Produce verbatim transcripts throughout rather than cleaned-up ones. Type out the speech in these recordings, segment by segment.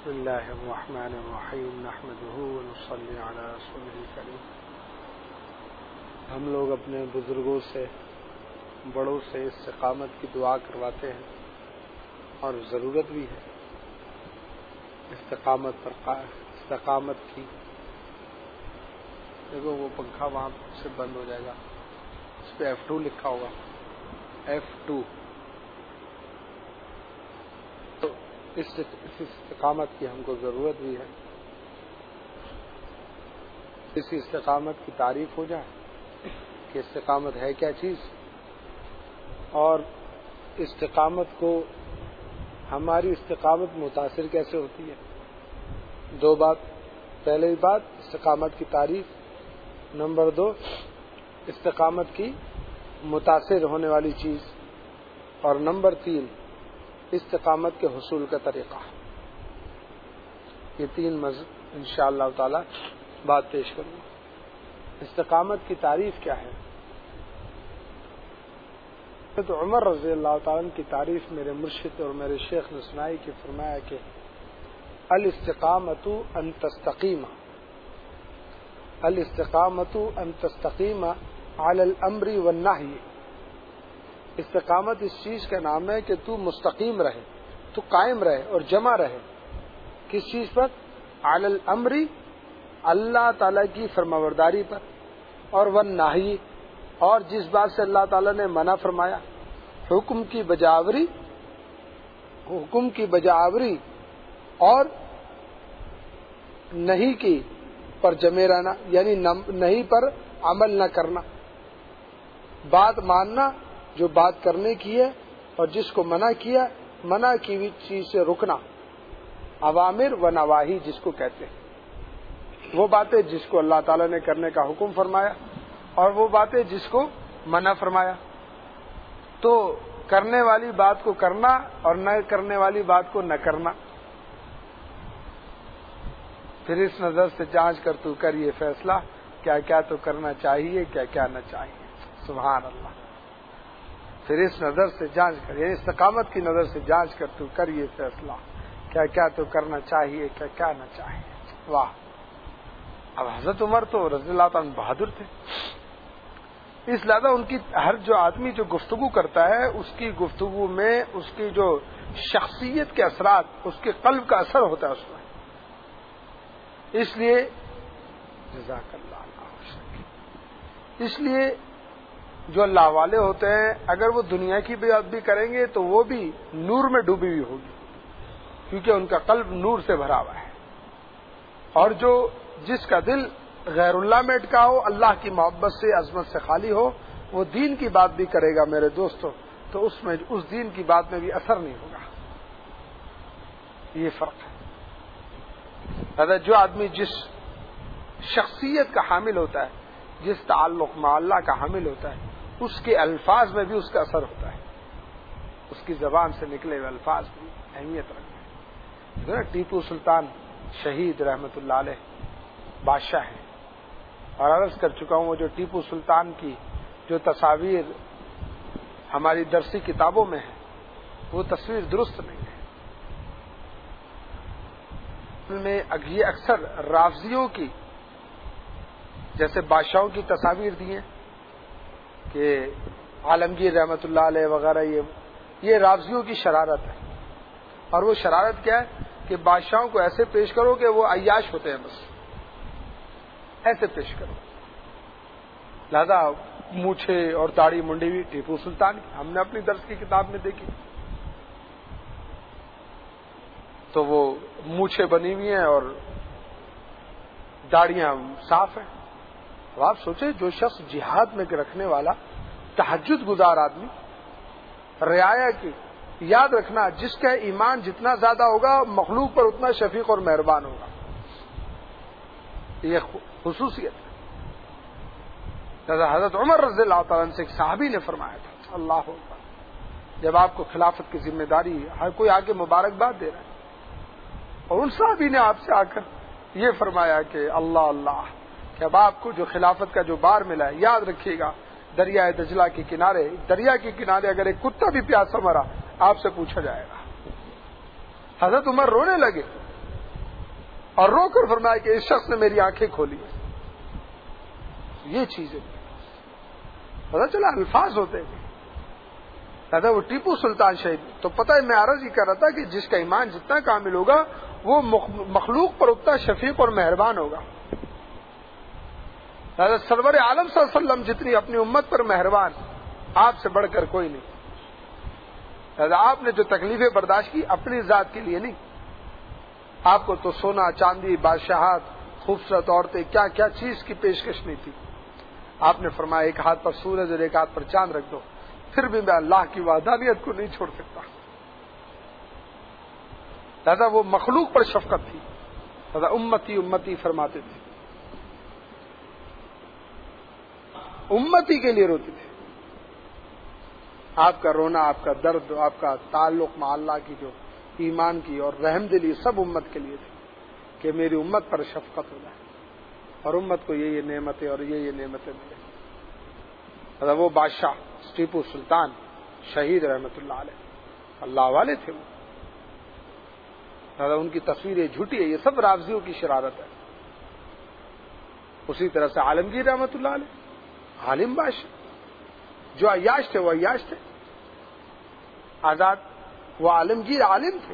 بسم اللہ الرحمن الرحیم نحمده ونصلی علی رسوله الکریم. ہم لوگ اپنے بزرگوں سے بڑوں سے استقامت کی دعا کرواتے ہیں اور ضرورت بھی ہے استقامت پر استقامت کی. دیکھو وہ پنکھا وہاں سے بند ہو جائے گا, اس پہ ایف ٹو لکھا ہوگا, ایف ٹو. اس استقامت کی ہم کو ضرورت بھی ہے. اس استقامت کی تعریف ہو جائے کہ استقامت ہے کیا چیز, اور استقامت کو ہماری استقامت متاثر کیسے ہوتی ہے. دو بات. پہلی بات استقامت کی تعریف, نمبر دو استقامت کی متاثر ہونے والی چیز, اور نمبر تین استقامت کے حصول کا طریقہ. یہ تین مز انشاءاللہ تعالی بات پیش کروں گا. استقامت کی تعریف کیا ہے؟ تو عمر رضی اللہ تعالیٰ کی تعریف میرے مرشد اور میرے شیخ نے سنائی کہ فرمایا کہ الاستقامت ان تستقیم الاستقامت ان تستقیم علی الامر والنہی. استقامت اس چیز کا نام ہے کہ تو مستقیم رہے, تو قائم رہے اور جمع رہے. کس چیز پر؟ علی الامر, اللہ تعالیٰ کی فرمانبرداری پر, اور والنہی, اور جس بات سے اللہ تعالیٰ نے منع فرمایا. حکم کی بجاوری حکم کی بجاوری اور نہیں کی پر جمے رہنا, یعنی نہیں پر عمل نہ کرنا. بات ماننا جو بات کرنے کی ہے, اور جس کو منع کیا منع کی ہوئی چیز سے رکنا. اوامر و نواہی جس کو کہتے ہیں, وہ باتیں جس کو اللہ تعالیٰ نے کرنے کا حکم فرمایا, اور وہ باتیں جس کو منع فرمایا. تو کرنے والی بات کو کرنا اور نہ کرنے والی بات کو نہ کرنا. پھر اس نظر سے جانچ کر تو کر یہ فیصلہ, کیا کیا تو کرنا چاہیے, کیا کیا نہ چاہیے. سبحان اللہ. پھر اس نظر سے جانچ کر, یعنی استقامت کی نظر سے جانچ کر تو کر یہ فیصلہ, کیا کیا تو کرنا چاہیے, کیا کیا نہ چاہیے. واہ. اب حضرت عمر تو رضی اللہ عنہ بہادر تھے, اس لہذا ان کی ہر جو آدمی جو گفتگو کرتا ہے اس کی گفتگو میں اس کی جو شخصیت کے اثرات, اس کے قلب کا اثر ہوتا ہے اس میں. اس لیے جزاک اللہ علیہ. اس لیے جو اللہ والے ہوتے ہیں اگر وہ دنیا کی بات بھی کریں گے تو وہ بھی نور میں ڈوبی ہوئی ہوگی, کیونکہ ان کا قلب نور سے بھرا ہوا ہے. اور جو جس کا دل غیر اللہ میں اٹکا ہو, اللہ کی محبت سے عظمت سے خالی ہو, وہ دین کی بات بھی کرے گا میرے دوستو, تو اس میں اس دین کی بات میں بھی اثر نہیں ہوگا. یہ فرق ہے. جو آدمی جس شخصیت کا حامل ہوتا ہے, جس تعلق مع اللہ کا حامل ہوتا ہے, اس کے الفاظ میں بھی اس کا اثر ہوتا ہے. اس کی زبان سے نکلے ہوئے الفاظ بھی اہمیت رکھتے ہیں. ٹیپو سلطان شہید رحمت اللہ علیہ بادشاہ ہیں, اور عرض کر چکا ہوں وہ جو ٹیپو سلطان کی جو تصاویر ہماری درسی کتابوں میں ہیں وہ تصویر درست نہیں ہے. میں یہ اکثر رافضیوں کی جیسے بادشاہوں کی تصاویر دی ہیں کہ عالمگیر رحمت اللہ علیہ وغیرہ, یہ یہ رافضیوں کی شرارت ہے. اور وہ شرارت کیا ہے کہ بادشاہوں کو ایسے پیش کرو کہ وہ عیاش ہوتے ہیں, بس ایسے پیش کرو. لہذا مونچھے اور داڑھی منڈی بھی ٹیپو سلطان کی ہم نے اپنی درس کی کتاب میں دیکھی, تو وہ مونچھے بنی ہوئی ہیں اور داڑیاں صاف ہیں. تو آپ سوچیں جو شخص جہاد میں رکھنے والا, تہجد گزار آدمی, رعایا کی, یاد رکھنا جس کا ایمان جتنا زیادہ ہوگا مخلوق پر اتنا شفیق اور مہربان ہوگا. یہ خصوصیت ہے. حضرت عمر رضی اللہ تعالیٰ سے ایک صحابی نے فرمایا تھا, اللہ اکبر, جب آپ کو خلافت کی ذمہ داری ہر کوئی آگے مبارکباد دے رہا ہے, اور ان صحابی نے آپ سے آ کر یہ فرمایا کہ اللہ اللہ, کہ اب آپ کو جو خلافت کا جو بار ملا ہے یاد رکھیے گا, دریائے دجلہ کے کنارے دریا کے کنارے اگر ایک کتا بھی پیاسا مرا آپ سے پوچھا جائے گا. حضرت عمر رونے لگے اور رو کر فرمایا کہ اس شخص نے میری آنکھیں کھولی. یہ چیزیں پتا چلا الفاظ ہوتے ہیں. دادا وہ ٹیپو سلطان شہید تو پتہ ہے میں عرض ہی کر رہا تھا کہ جس کا ایمان جتنا کامل ہوگا وہ مخلوق پر اتنا شفیق اور مہربان ہوگا. دادا سرور عالم صلی اللہ علیہ وسلم جتنی اپنی امت پر مہربان آپ سے بڑھ کر کوئی نہیں. دادا آپ نے جو تکلیفیں برداشت کی اپنی ذات کے لیے نہیں, آپ کو تو سونا چاندی بادشاہت خوبصورت عورتیں کیا کیا چیز کی پیشکش نہیں تھی. آپ نے فرمایا ایک ہاتھ پر سورج اور ایک ہاتھ پر چاند رکھ دو, پھر بھی میں اللہ کی وحدانیت کو نہیں چھوڑ سکتا. دادا وہ مخلوق پر شفقت تھی. دادا امتی امتی فرماتے تھے, امتی کے لیے روتے تھے. آپ کا رونا, آپ کا درد, آپ کا تعلق مع اللہ کی جو ایمان کی اور رحم دلی سب امت کے لیے تھے کہ میری امت پر شفقت ہو جائے اور امت کو یہ یہ نعمتیں اور یہ یہ نعمتیں ملے. دادا وہ بادشاہ ٹیپو سلطان شہید رحمت اللہ علیہ اللہ والے تھے. وہ دادا ان کی تصویریں جھوٹی ہے, یہ سب رافضیوں کی شرارت ہے. اسی طرح سے عالمگیر رحمت اللہ علیہ عالم بادشاہ, جو عیاش تھے وہ عیاش تھے, آزاد وہ عالمگیر عالم تھے.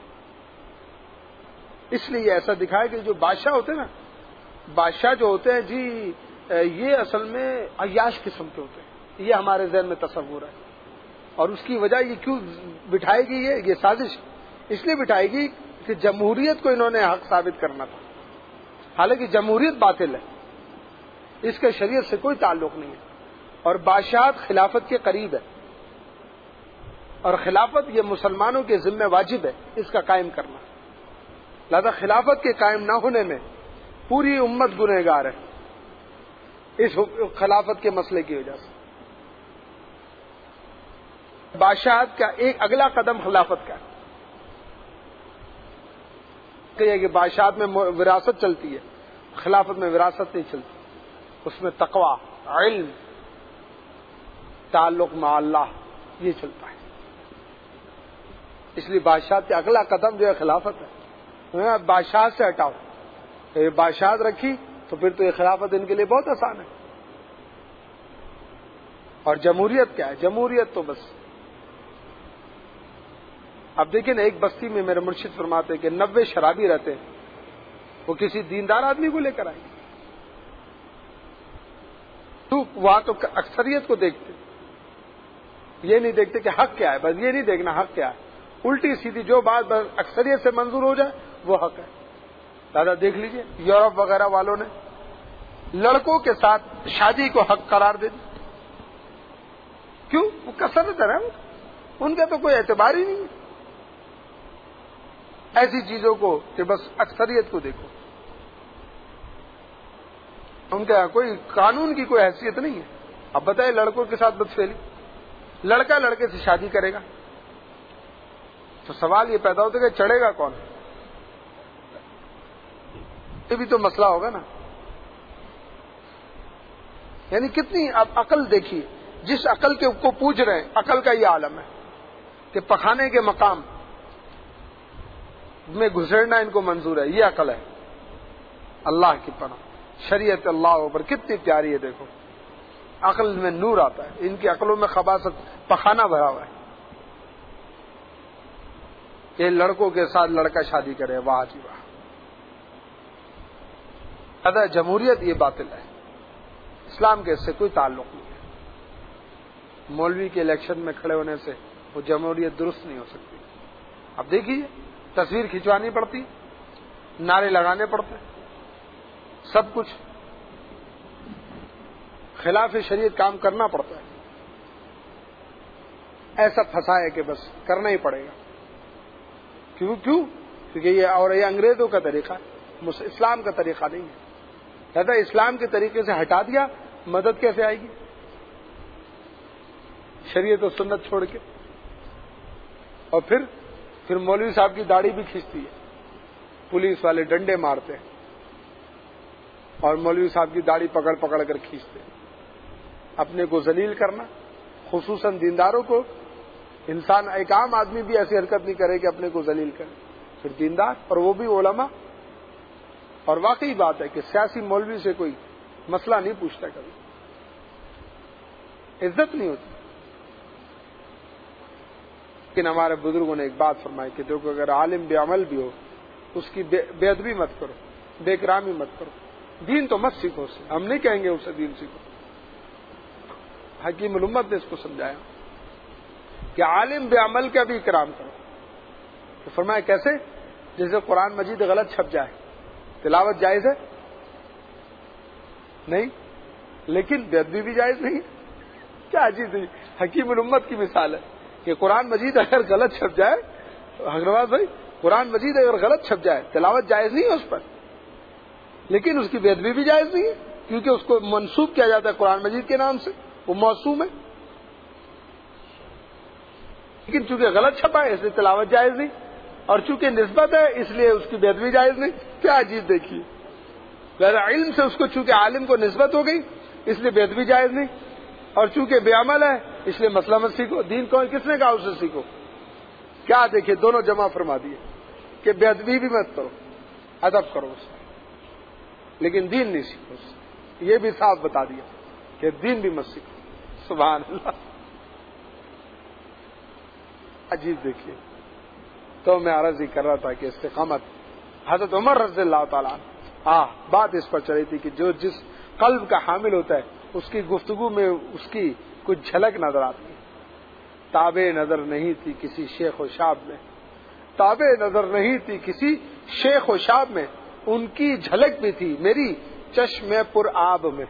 اس لیے ایسا دکھایا کہ جو بادشاہ ہوتے ہیں نا, بادشاہ جو ہوتے ہیں جی یہ اصل میں عیاش قسم کے ہوتے ہیں. یہ ہمارے ذہن میں تصور ہے, اور اس کی وجہ یہ کیوں بٹھائے گی, یہ یہ سازش اس لیے بٹھائے گی کہ جمہوریت کو انہوں نے حق ثابت کرنا تھا. حالانکہ جمہوریت باطل ہے, اس کے شریعت سے کوئی تعلق نہیں ہے, اور بادشاہت خلافت کے قریب ہے, اور خلافت یہ مسلمانوں کے ذمہ واجب ہے اس کا قائم کرنا. لہذا خلافت کے قائم نہ ہونے میں پوری امت گنہگار ہے اس خلافت کے مسئلے کی وجہ سے. بادشاہت کا ایک اگلا قدم خلافت کا ہے کہ بادشاہت میں وراثت چلتی ہے, خلافت میں وراثت نہیں چلتی. اس میں تقوی, علم, تعلق مع اللہ یہ چلتا ہے. اس لیے بادشاہت کا اگلا قدم جو ہے خلافت ہے. بادشاہت سے ہٹاؤ, یہ بادشاہت رکھی تو پھر تو یہ خلافت ان کے لیے بہت آسان ہے. اور جمہوریت کیا ہے؟ جمہوریت تو بس اب دیکھیں نا, ایک بستی میں میرے مرشد فرماتے کہ نوے شرابی رہتے ہیں, وہ کسی دیندار آدمی کو لے کر آئے تو وہاں تو اکثریت کو دیکھتے, یہ نہیں دیکھتے کہ حق کیا ہے, بس یہ نہیں دیکھنا حق کیا ہے, الٹی سیدھی جو بات بس اکثریت سے منظور ہو جائے وہ حق ہے. دادا دیکھ لیجئے یورپ وغیرہ والوں نے لڑکوں کے ساتھ شادی کو حق قرار دے دی. کیوں؟ وہ کثرت ہے, ان کا تو کوئی اعتبار ہی نہیں ہے. ایسی چیزوں کو کہ بس اکثریت کو دیکھو, ان کا کوئی قانون کی کوئی حیثیت نہیں ہے. اب بتائیں لڑکوں کے ساتھ بدفعلی, لڑکا لڑکے سے شادی کرے گا تو سوال یہ پیدا ہوتا ہے کہ چڑھے گا کون؟ یہ بھی تو مسئلہ ہوگا نا. یعنی کتنی اب عقل دیکھیے, جس عقل کے کو پوچھ رہے ہیں عقل کا یہ عالم ہے کہ پخانے کے مقام میں گھسڑنا ان کو منظور ہے, یہ عقل ہے. اللہ کی پناہ شریعت اللہ اوپر کتنی پیاری ہے. دیکھو عقل میں نور آتا ہے, ان کی عقلوں میں خباثت پخانا بھرا ہوا ہے. یہ لڑکوں کے ساتھ لڑکا شادی کرے, واہ جی واہ. ادا جمہوریت یہ باطل ہے, اسلام کے اس سے کوئی تعلق نہیں ہے. مولوی کے الیکشن میں کھڑے ہونے سے وہ جمہوریت درست نہیں ہو سکتی. اب دیکھیے تصویر کھنچوانی پڑتی, نعرے لگانے پڑتے, سب کچھ خلاف شریعت کام کرنا پڑتا ہے. ایسا پھنسا ہے کہ بس کرنا ہی پڑے گا. کیوں کیوں کیونکہ یہ اور یہ انگریزوں کا طریقہ ہے, اسلام کا طریقہ نہیں ہے. کہتا ہے اسلام کے طریقے سے ہٹا دیا, مدد کیسے آئے گی؟ شریعت و سنت چھوڑ کے. اور پھر پھر مولوی صاحب کی داڑھی بھی کھینچتی ہے, پولیس والے ڈنڈے مارتے ہیں اور مولوی صاحب کی داڑھی پکڑ پکڑ کر کھینچتے ہیں. اپنے کو ذلیل کرنا, خصوصاً دینداروں کو. انسان ایک عام آدمی بھی ایسی حرکت نہیں کرے کہ اپنے کو ذلیل کرے, پھر دیندار, اور وہ بھی علماء. اور واقعی بات ہے کہ سیاسی مولوی سے کوئی مسئلہ نہیں پوچھتا، کبھی عزت نہیں ہوتی. لیکن ہمارے بزرگوں نے ایک بات فرمائی کہ دیکھو اگر عالم بے عمل بھی ہو اس کی بے ادبی مت کرو، بے اکرامی مت کرو. دین تو مت سیکھو اس سے، ہم نہیں کہیں گے اسے دین سیکھو. حکیم الامت نے اس کو سمجھایا کہ عالم بے عمل کا بھی اکرام کرو. تو فرمایا کیسے؟ جیسے قرآن مجید غلط چھپ جائے، تلاوت جائز ہے نہیں، لیکن بے ادبی بھی جائز نہیں. کیا عجیب ہے، حکیم الامت کی مثال ہے کہ قرآن مجید اگر غلط چھپ جائے، حضرت بھائی قرآن مجید اگر غلط چھپ جائے تلاوت جائز نہیں ہے اس پر، لیکن اس کی بے ادبی بھی جائز نہیں ہے، کیونکہ اس کو منسوب کیا جاتا ہے قرآن مجید کے نام سے، وہ موسوم ہے. لیکن چونکہ غلط چھپا ہے اس لیے تلاوت جائز نہیں، اور چونکہ نسبت ہے اس لیے اس کی بے ادبی جائز نہیں. کیا عجیب دیکھیے، علم سے اس کو چونکہ عالم کو نسبت ہو گئی اس لیے بے ادبی جائز نہیں، اور چونکہ بے عمل ہے اس لیے مسئلہ مت سیکھو. دین کو کس نے کہا اسے سیکھو؟ کیا دیکھیے دونوں جمع فرما دیے کہ بے ادبی بھی مت کرو، ادب کرو اس سے، لیکن دین نہیں سیکھو اس سے. یہ بھی صاف بتا دیا کہ دین بھی مت سیکھو. سبحان اللہ، عجیب دیکھیے. تو میں عرض ہی کر رہا تھا کہ استقامت حضرت عمر رضی اللہ تعالیٰ ہاں بات اس پر چلی تھی کہ جو جس قلب کا حامل ہوتا ہے اس کی گفتگو میں اس کی کچھ جھلک نظر آتی ہے. تابع نظر نہیں تھی کسی شیخ و شاب میں، تابع نظر نہیں تھی کسی شیخ و شاب میں، ان کی جھلک بھی تھی میری چشم پر آب میں.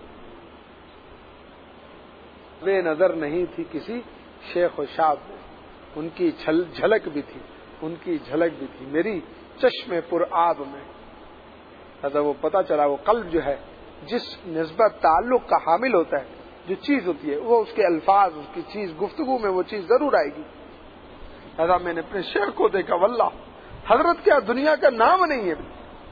تابع نظر نہیں تھی کسی شیخ و شاب میں، ان کی جھلک بھی تھی ان کی جھلک بھی تھی میری چشم پر آب میں. ایسا وہ پتہ چلا وہ قلب جو ہے جس نسبت تعلق کا حامل ہوتا ہے، جو چیز ہوتی ہے وہ اس کے الفاظ، اس کی چیز گفتگو میں وہ چیز ضرور آئے گی. ایسا میں نے اپنے شیخ کو دیکھا، واللہ حضرت کیا دنیا کا نام نہیں ہے.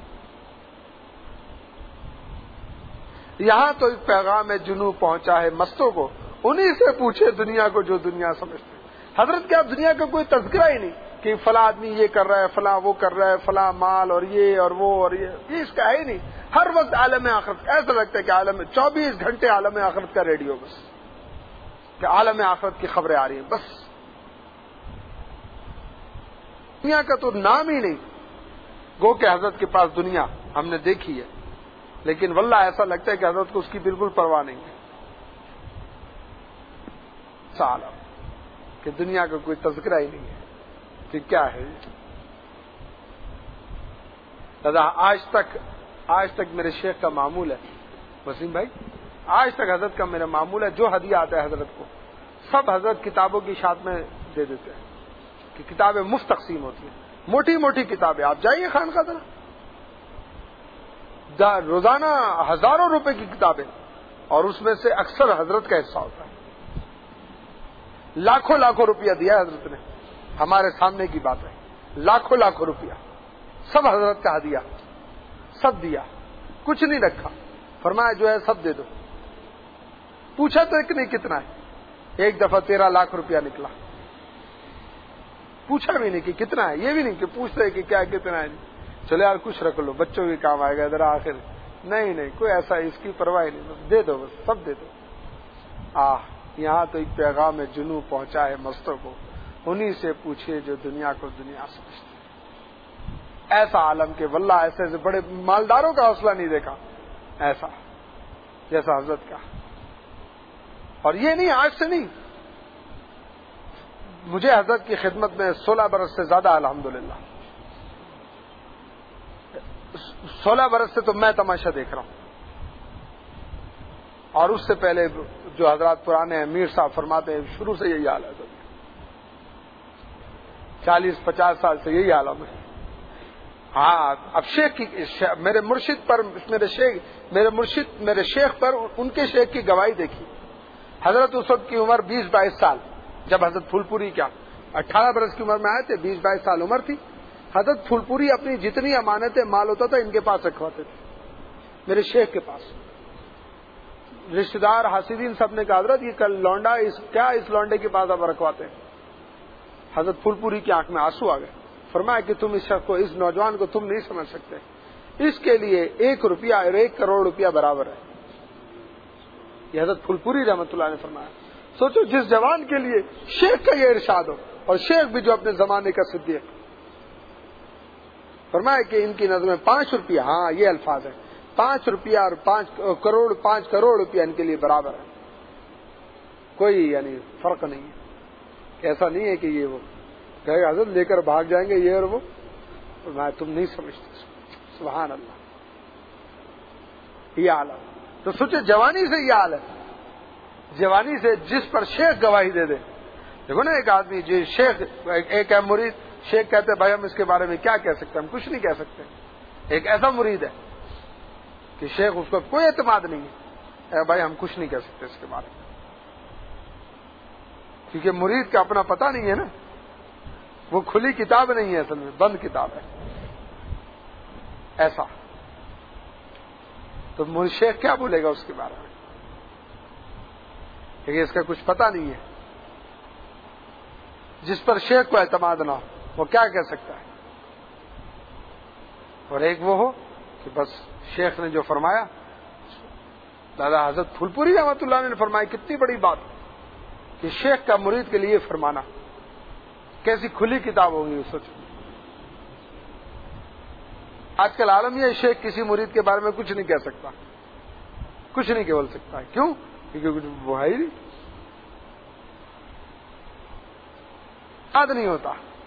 یہاں تو ایک پیغام جنوں پہنچا ہے مستوں کو، انہی سے پوچھے دنیا کو جو دنیا سمجھتے. حضرت کیا دنیا کا کوئی تذکرہ ہی نہیں کہ فلاں آدمی یہ کر رہا ہے، فلاں وہ کر رہا ہے، فلاں مال اور یہ اور وہ اور یہ یہ اس کا ہے ہی نہیں. ہر وقت عالم آخرت، ایسا لگتا ہے کہ عالم چوبیس گھنٹے عالم آخرت کا ریڈیو، بس کہ عالم آخرت کی خبریں آ رہی ہیں. بس دنیا کا تو نام ہی نہیں. گو کہ حضرت کے پاس دنیا ہم نے دیکھی ہے، لیکن واللہ ایسا لگتا ہے کہ حضرت کو اس کی بالکل پرواہ نہیں ہے. سال کہ دنیا کا کوئی تذکرہ ہی نہیں ہے کہ کیا ہے. دادا آج تک آج تک میرے شیخ کا معمول ہے، وسیم بھائی آج تک حضرت کا میرا معمول ہے، جو ہدیہ آتا ہے حضرت کو سب حضرت کتابوں کی شاد میں دے دیتے ہیں کہ کتابیں مفت تقسیم ہوتی ہیں. موٹی موٹی کتابیں، آپ جائیے خانقاہ ذرا، روزانہ ہزاروں روپے کی کتابیں، اور اس میں سے اکثر حضرت کا حصہ ہوتا ہے. لاکھوں لاکھوں روپیہ دیا حضرت نے، ہمارے سامنے کی بات ہے. لاکھوں لاکھوں روپیہ سب حضرت کا ہدیہ، سب دیا، کچھ نہیں رکھا. فرمایا جو ہے سب دے دو. پوچھا تو ایک نہیں کتنا ہے، ایک دفعہ تیرہ لاکھ روپیہ نکلا. پوچھا بھی نہیں کہ کتنا ہے، یہ بھی نہیں کہ پوچھتے کہ کیا کتنا ہے. چلو یار کچھ رکھ لو، بچوں کے کام آئے گا ذرا آخر. نہیں نہیں کوئی ایسا اس کی پرواہ نہیں، بس دے دو، بس سب دے دو. آہ یہاں تو ایک پیغام جنوں پہنچا ہے مستوں کو، انہی سے پوچھے جو دنیا کو دنیا سمجھتے. ایسا عالم کے واللہ ایسے ایسے بڑے مالداروں کا حوصلہ نہیں دیکھا ایسا جیسا حضرت کا. اور یہ نہیں آج سے نہیں، مجھے حضرت کی خدمت میں سولہ برس سے زیادہ الحمدللہ، سولہ برس سے تو میں تماشا دیکھ رہا ہوں. اور اس سے پہلے جو حضرات پرانے ہیں میر صاحب فرماتے ہیں شروع سے یہی حال ہے، چالیس پچاس سال سے یہی حال ہے. ہاں اب شیخ کی میرے مرشد پر میرے شیخ میرے مرشد میرے شیخ پر ان کے شیخ کی گواہی دیکھی. حضرت اس وقت کی عمر بیس بائیس سال، جب حضرت پھول پوری کیا اٹھارہ برس کی عمر میں آئے تھے، بیس بائیس سال عمر تھی. حضرت پھول پوری اپنی جتنی امانتیں مال ہوتا تھا ان کے پاس رکھواتے تھے، میرے شیخ کے پاس. رشتے دار حاسدین سب نے کہا حضرت یہ کل لونڈا اس کیا اس لونڈے کے پاس اب رکھواتے ہیں. حضرت پھول پوری کی آنکھ میں آنسو آ گئے. فرمایا کہ تم اس شخص کو، اس نوجوان کو تم نہیں سمجھ سکتے، اس کے لیے ایک روپیہ اور ایک کروڑ روپیہ برابر ہے. یہ حضرت پھول پوری رحمۃ اللہ نے فرمایا. سوچو جس جوان کے لیے شیخ کا یہ ارشاد ہو، اور شیخ بھی جو اپنے زمانے کا صدیق، فرمایا کہ ان کی نظر میں پانچ روپیہ، ہاں یہ الفاظ ہے، پانچ روپیہ اور پانچ کروڑ پانچ کروڑ روپیہ ان کے لیے برابر ہے، کوئی یعنی فرق نہیں ہے. ایسا نہیں ہے کہ یہ وہ کہے گا حضرت لے کر بھاگ جائیں گے یہ اور وہ، میں تم نہیں سمجھتے. سبحان اللہ، یہ حال ہے. تو سوچے جوانی سے یہ حال ہے، جوانی سے جس پر شیخ گواہی دے دے. دیکھو نا ایک آدمی جو شیخ، ایک ہے مرید، شیخ کہتے ہیں بھائی ہم اس کے بارے میں کیا کہہ سکتے ہیں، ہم کچھ نہیں کہہ سکتے. ایک ایسا مرید ہے کہ شیخ اس کو کوئی اعتماد نہیں ہے، اے بھائی ہم کچھ نہیں کہہ سکتے اس کے بارے میں، کیونکہ مرید کا اپنا پتہ نہیں ہے نا، وہ کھلی کتاب نہیں ہے، اصل میں بند کتاب ہے. ایسا تو شیخ کیا بولے گا اس کے بارے میں، کیونکہ اس کا کچھ پتہ نہیں ہے. جس پر شیخ کو اعتماد نہ ہو وہ کیا کہہ سکتا ہے. اور ایک وہ ہو کہ بس شیخ نے جو فرمایا، دادا حضرت پھول پوری رحمۃ اللہ نے فرمایا، کتنی بڑی بات کہ شیخ کا مرید کے لیے فرمانا، کیسی کھلی کتاب ہوگی. سوچو آج کل عالم یہ شیخ کسی مرید کے بارے میں کچھ نہیں کہہ سکتا، کچھ نہیں بول سکتا. کیوں؟ کیونکہ وہ ہے ہی نہیں، یاد نہیں ہوتا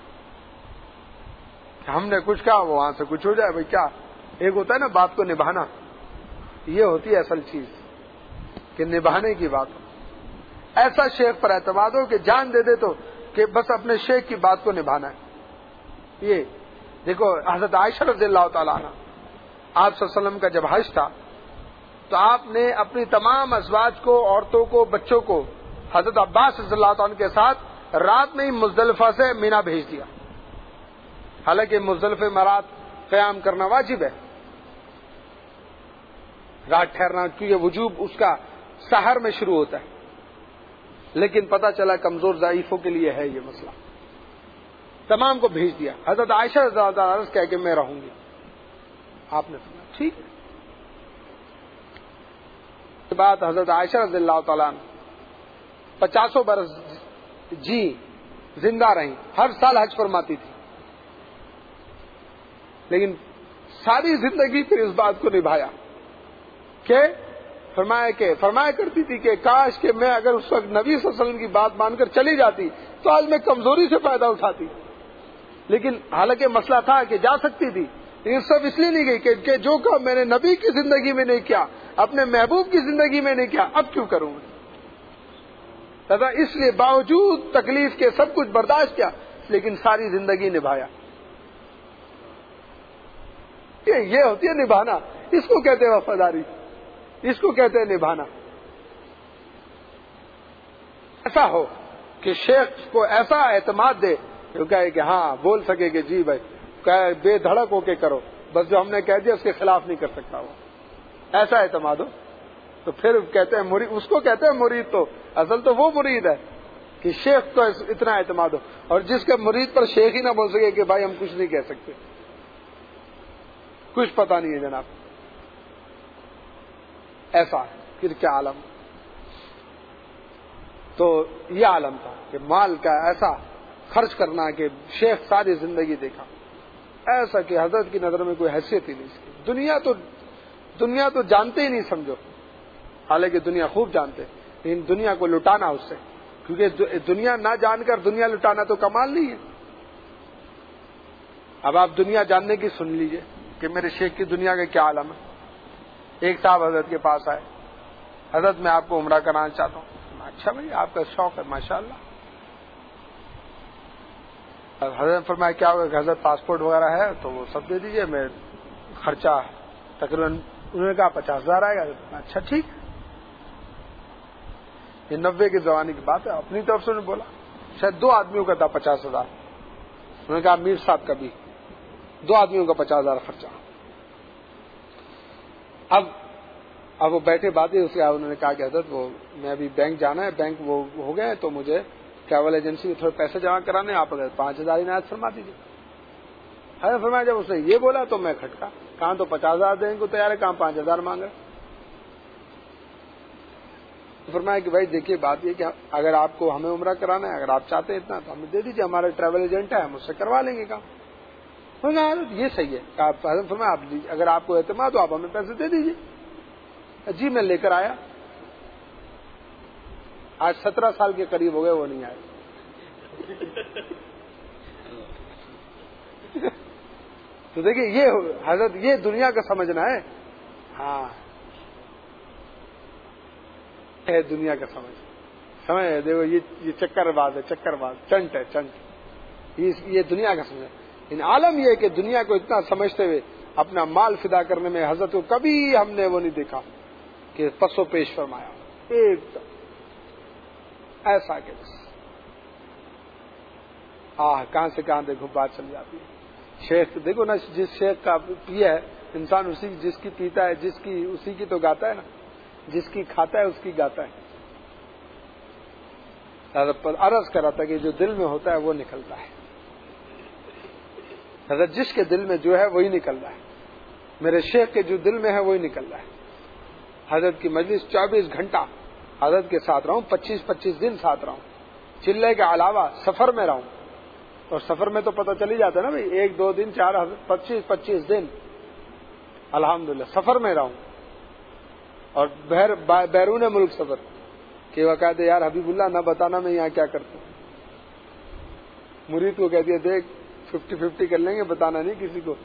کہ ہم نے کچھ کہا وہ وہاں سے کچھ ہو جائے. بھائی کیا ایک ہوتا ہے نا بات کو نبھانا، یہ ہوتی ہے اصل چیز کہ نبھانے کی بات ہو. ایسا شیخ پر اعتماد ہو کہ جان دے دے تو کہ بس اپنے شیخ کی بات کو نبھانا ہے. یہ دیکھو حضرت عائشہ رضی اللہ تعالیٰ عنہ، آپ صلی اللہ علیہ وسلم کا جب حج تھا تو آپ نے اپنی تمام ازواج کو، عورتوں کو، بچوں کو حضرت عباس رضی اللہ تعالیٰ عنہ کے ساتھ رات میں ہی مزدلفہ سے مینا بھیج دیا. حالانکہ مزدلفہ میں رات قیام کرنا واجب ہے، رات ٹھہرنا، کیونکہ وجوب اس کا سحر میں شروع ہوتا ہے. لیکن پتہ چلا کمزور ضعیفوں کے لیے ہے یہ مسئلہ، تمام کو بھیج دیا. حضرت عائشہ رضی اللہ تعالیٰ عنہ کہہ کہ میں رہوں گی. آپ نے سنا ٹھیک ہے. اس کے بعد حضرت عائشہ رضی اللہ تعالیٰ عنہ پچاسوں برس جی زندہ رہیں، ہر سال حج فرماتی تھی، لیکن ساری زندگی پھر اس بات کو نبھایا کہ فرمایا کہ فرمایا کرتی تھی کہ کاش کہ میں اگر اس وقت نبی صلی اللہ علیہ وسلم کی بات مان کر چلی جاتی تو آج میں کمزوری سے فائدہ اٹھاتی. لیکن حالانکہ مسئلہ تھا کہ جا سکتی تھی، لیکن سب اس لیے نہیں گئی کہ جو کام میں نے نبی کی زندگی میں نہیں کیا، اپنے محبوب کی زندگی میں نہیں کیا، اب کیوں کروں میں. دادا اس لیے باوجود تکلیف کے سب کچھ برداشت کیا، لیکن ساری زندگی نبھایا. یہ ہوتی ہے نبھانا، اس کو کہتے ہیں وفاداری، اس کو کہتے ہیں نبھانا. ایسا ہو کہ شیخ کو ایسا اعتماد دے کہ کہے کہ ہاں بول سکے کہ جی بھائی کہ بے دھڑک ہو کے کرو، بس جو ہم نے کہہ دیا اس کے خلاف نہیں کر سکتا. وہ ایسا اعتماد ہو تو پھر کہتے ہیں مرید، اس کو کہتے ہیں مرید. تو اصل تو وہ مرید ہے کہ شیخ کو اتنا اعتماد ہو، اور جس کے مرید پر شیخ ہی نہ بول سکے کہ بھائی ہم کچھ نہیں کہہ سکتے، کچھ پتا نہیں ہے جناب. ایسا پھر کیا عالم. تو یہ عالم تھا کہ مال کا ایسا خرچ کرنا کہ شیخ ساری زندگی دیکھا، ایسا کہ حضرت کی نظر میں کوئی حیثیت ہی نہیں اس کی. دنیا تو دنیا تو جانتے ہی نہیں سمجھو، حالانکہ دنیا خوب جانتے، لیکن دنیا کو لٹانا اس سے، کیونکہ دنیا نہ جان کر دنیا لٹانا تو کمال نہیں ہے. اب آپ دنیا جاننے کی سن لیجئے کہ میرے شیخ کی دنیا کا کیا عالم ہے. ایک صاحب حضرت کے پاس آئے، حضرت میں آپ کو عمرہ کرانا چاہتا ہوں. اچھا بھائی آپ کا شوق ہے ماشاءاللہ. حضرت فرمایا کیا ہوگا کہ حضرت پاسپورٹ وغیرہ ہے تو وہ سب دے دیجئے، میں خرچہ تقریباً انہوں نے کہا پچاس ہزار آئے گا. اچھا ٹھیک. یہ نبے کے زمانے کی بات ہے، اپنی طرف سے انہوں نے بولا. شاید دو آدمیوں کا تھا پچاس ہزار. انہوں نے کہا میر صاحب کا بھی دو آدمیوں کا پچاس ہزار خرچہ. اب اب وہ بیٹھے باتیں اس کے انہوں نے کہا کہ حضرت وہ میں ابھی بینک جانا ہے، بینک وہ ہو گئے تو مجھے ٹریول ایجنسی میں تھوڑے پیسے جمع کرانے، آپ اگر پانچ ہزار عنایت فرما دیجیے. حضرت فرمایا جب اسے یہ بولا تو میں کھٹکا، کہاں تو پچاس ہزار دینے کو تیار ہے، کہاں پانچ ہزار مانگ رہے۔ فرمایا کہ بھائی دیکھیے بات یہ کہ اگر آپ کو ہمیں عمرہ کرانا ہے، اگر آپ چاہتے ہیں اتنا تو ہمیں دے دیجیے، ہمارا ٹریول ایجنٹ ہے، ہم اس سے کروا لیں گے کام۔ یہ صحیح ہے، حضرت فرمایا آپ اگر آپ کو اعتماد ہو آپ ہمیں پیسے دے دیجیے۔ جی میں لے کر آیا، آج سترہ سال کے قریب ہو گئے وہ نہیں آئے۔ تو دیکھیے یہ حضرت یہ دنیا کا سمجھنا ہے، ہاں ہے دنیا کا سمجھ سمجھ دیکھو یہ یہ چکر باز ہے، چکر باز چنٹ ہے، چنٹ یہ دنیا کا سمجھ۔ ان عالم یہ کہ دنیا کو اتنا سمجھتے ہوئے اپنا مال فدا کرنے میں حضرت کو کبھی ہم نے وہ نہیں دیکھا کہ پسو پیش فرمایا، ایک ایسا کہ بس آہ کہاں سے کہاں دیکھو بات چل جاتی ہے۔ شیخ دیکھو نا، جس شیخ کا پیا ہے انسان اسی جس کی پیتا ہے، جس کی اسی کی تو گاتا ہے نا، جس کی کھاتا ہے اس کی گاتا ہے۔ عرض کرا تھا کہ جو دل میں ہوتا ہے وہ نکلتا ہے، حضرت جس کے دل میں جو ہے وہی نکل رہا ہے، میرے شیخ کے جو دل میں ہے وہی نکل رہا ہے۔ حضرت کی مجلس چوبیس گھنٹہ حضرت کے ساتھ رہا ہوں، پچیس پچیس دن ساتھ رہا ہوں، چلے کے علاوہ سفر میں رہا ہوں، اور سفر میں تو پتہ چل ہی جاتا ہے نا بھائی، ایک دو دن چار پچیس پچیس دن الحمدللہ سفر میں رہا ہوں، اور بیرون ملک سفر کہ وہ کہتے یار حبیب اللہ نہ بتانا میں یہاں کیا کرتا ہوں۔ مرید کو کہتی ہے دیکھ ففٹی ففٹی کر لیں گے، بتانا نہیں کسی کو۔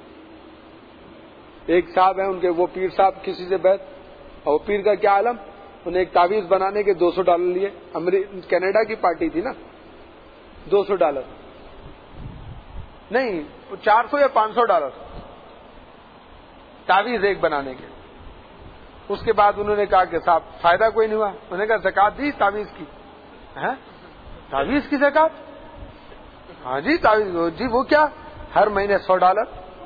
ایک صاحب ہیں ان کے، وہ پیر صاحب کسی سے بیعت، اور وہ پیر کا کیا عالم، انہیں ایک تعویذ بنانے کے دو سو ڈالر لیے، کینیڈا کی پارٹی تھی نا، دو سو ڈالر نہیں چار سو یا پانچ سو ڈالر تعویذ ایک بنانے کے۔ اس کے بعد انہوں نے کہا کہ صاحب فائدہ کوئی نہیں ہوا، انہوں نے کہا زکات دی تعویذ کی، تعویذ کی زکات؟ ہاں جی تعویذ جی، وہ کیا ہر مہینے سو ڈالر،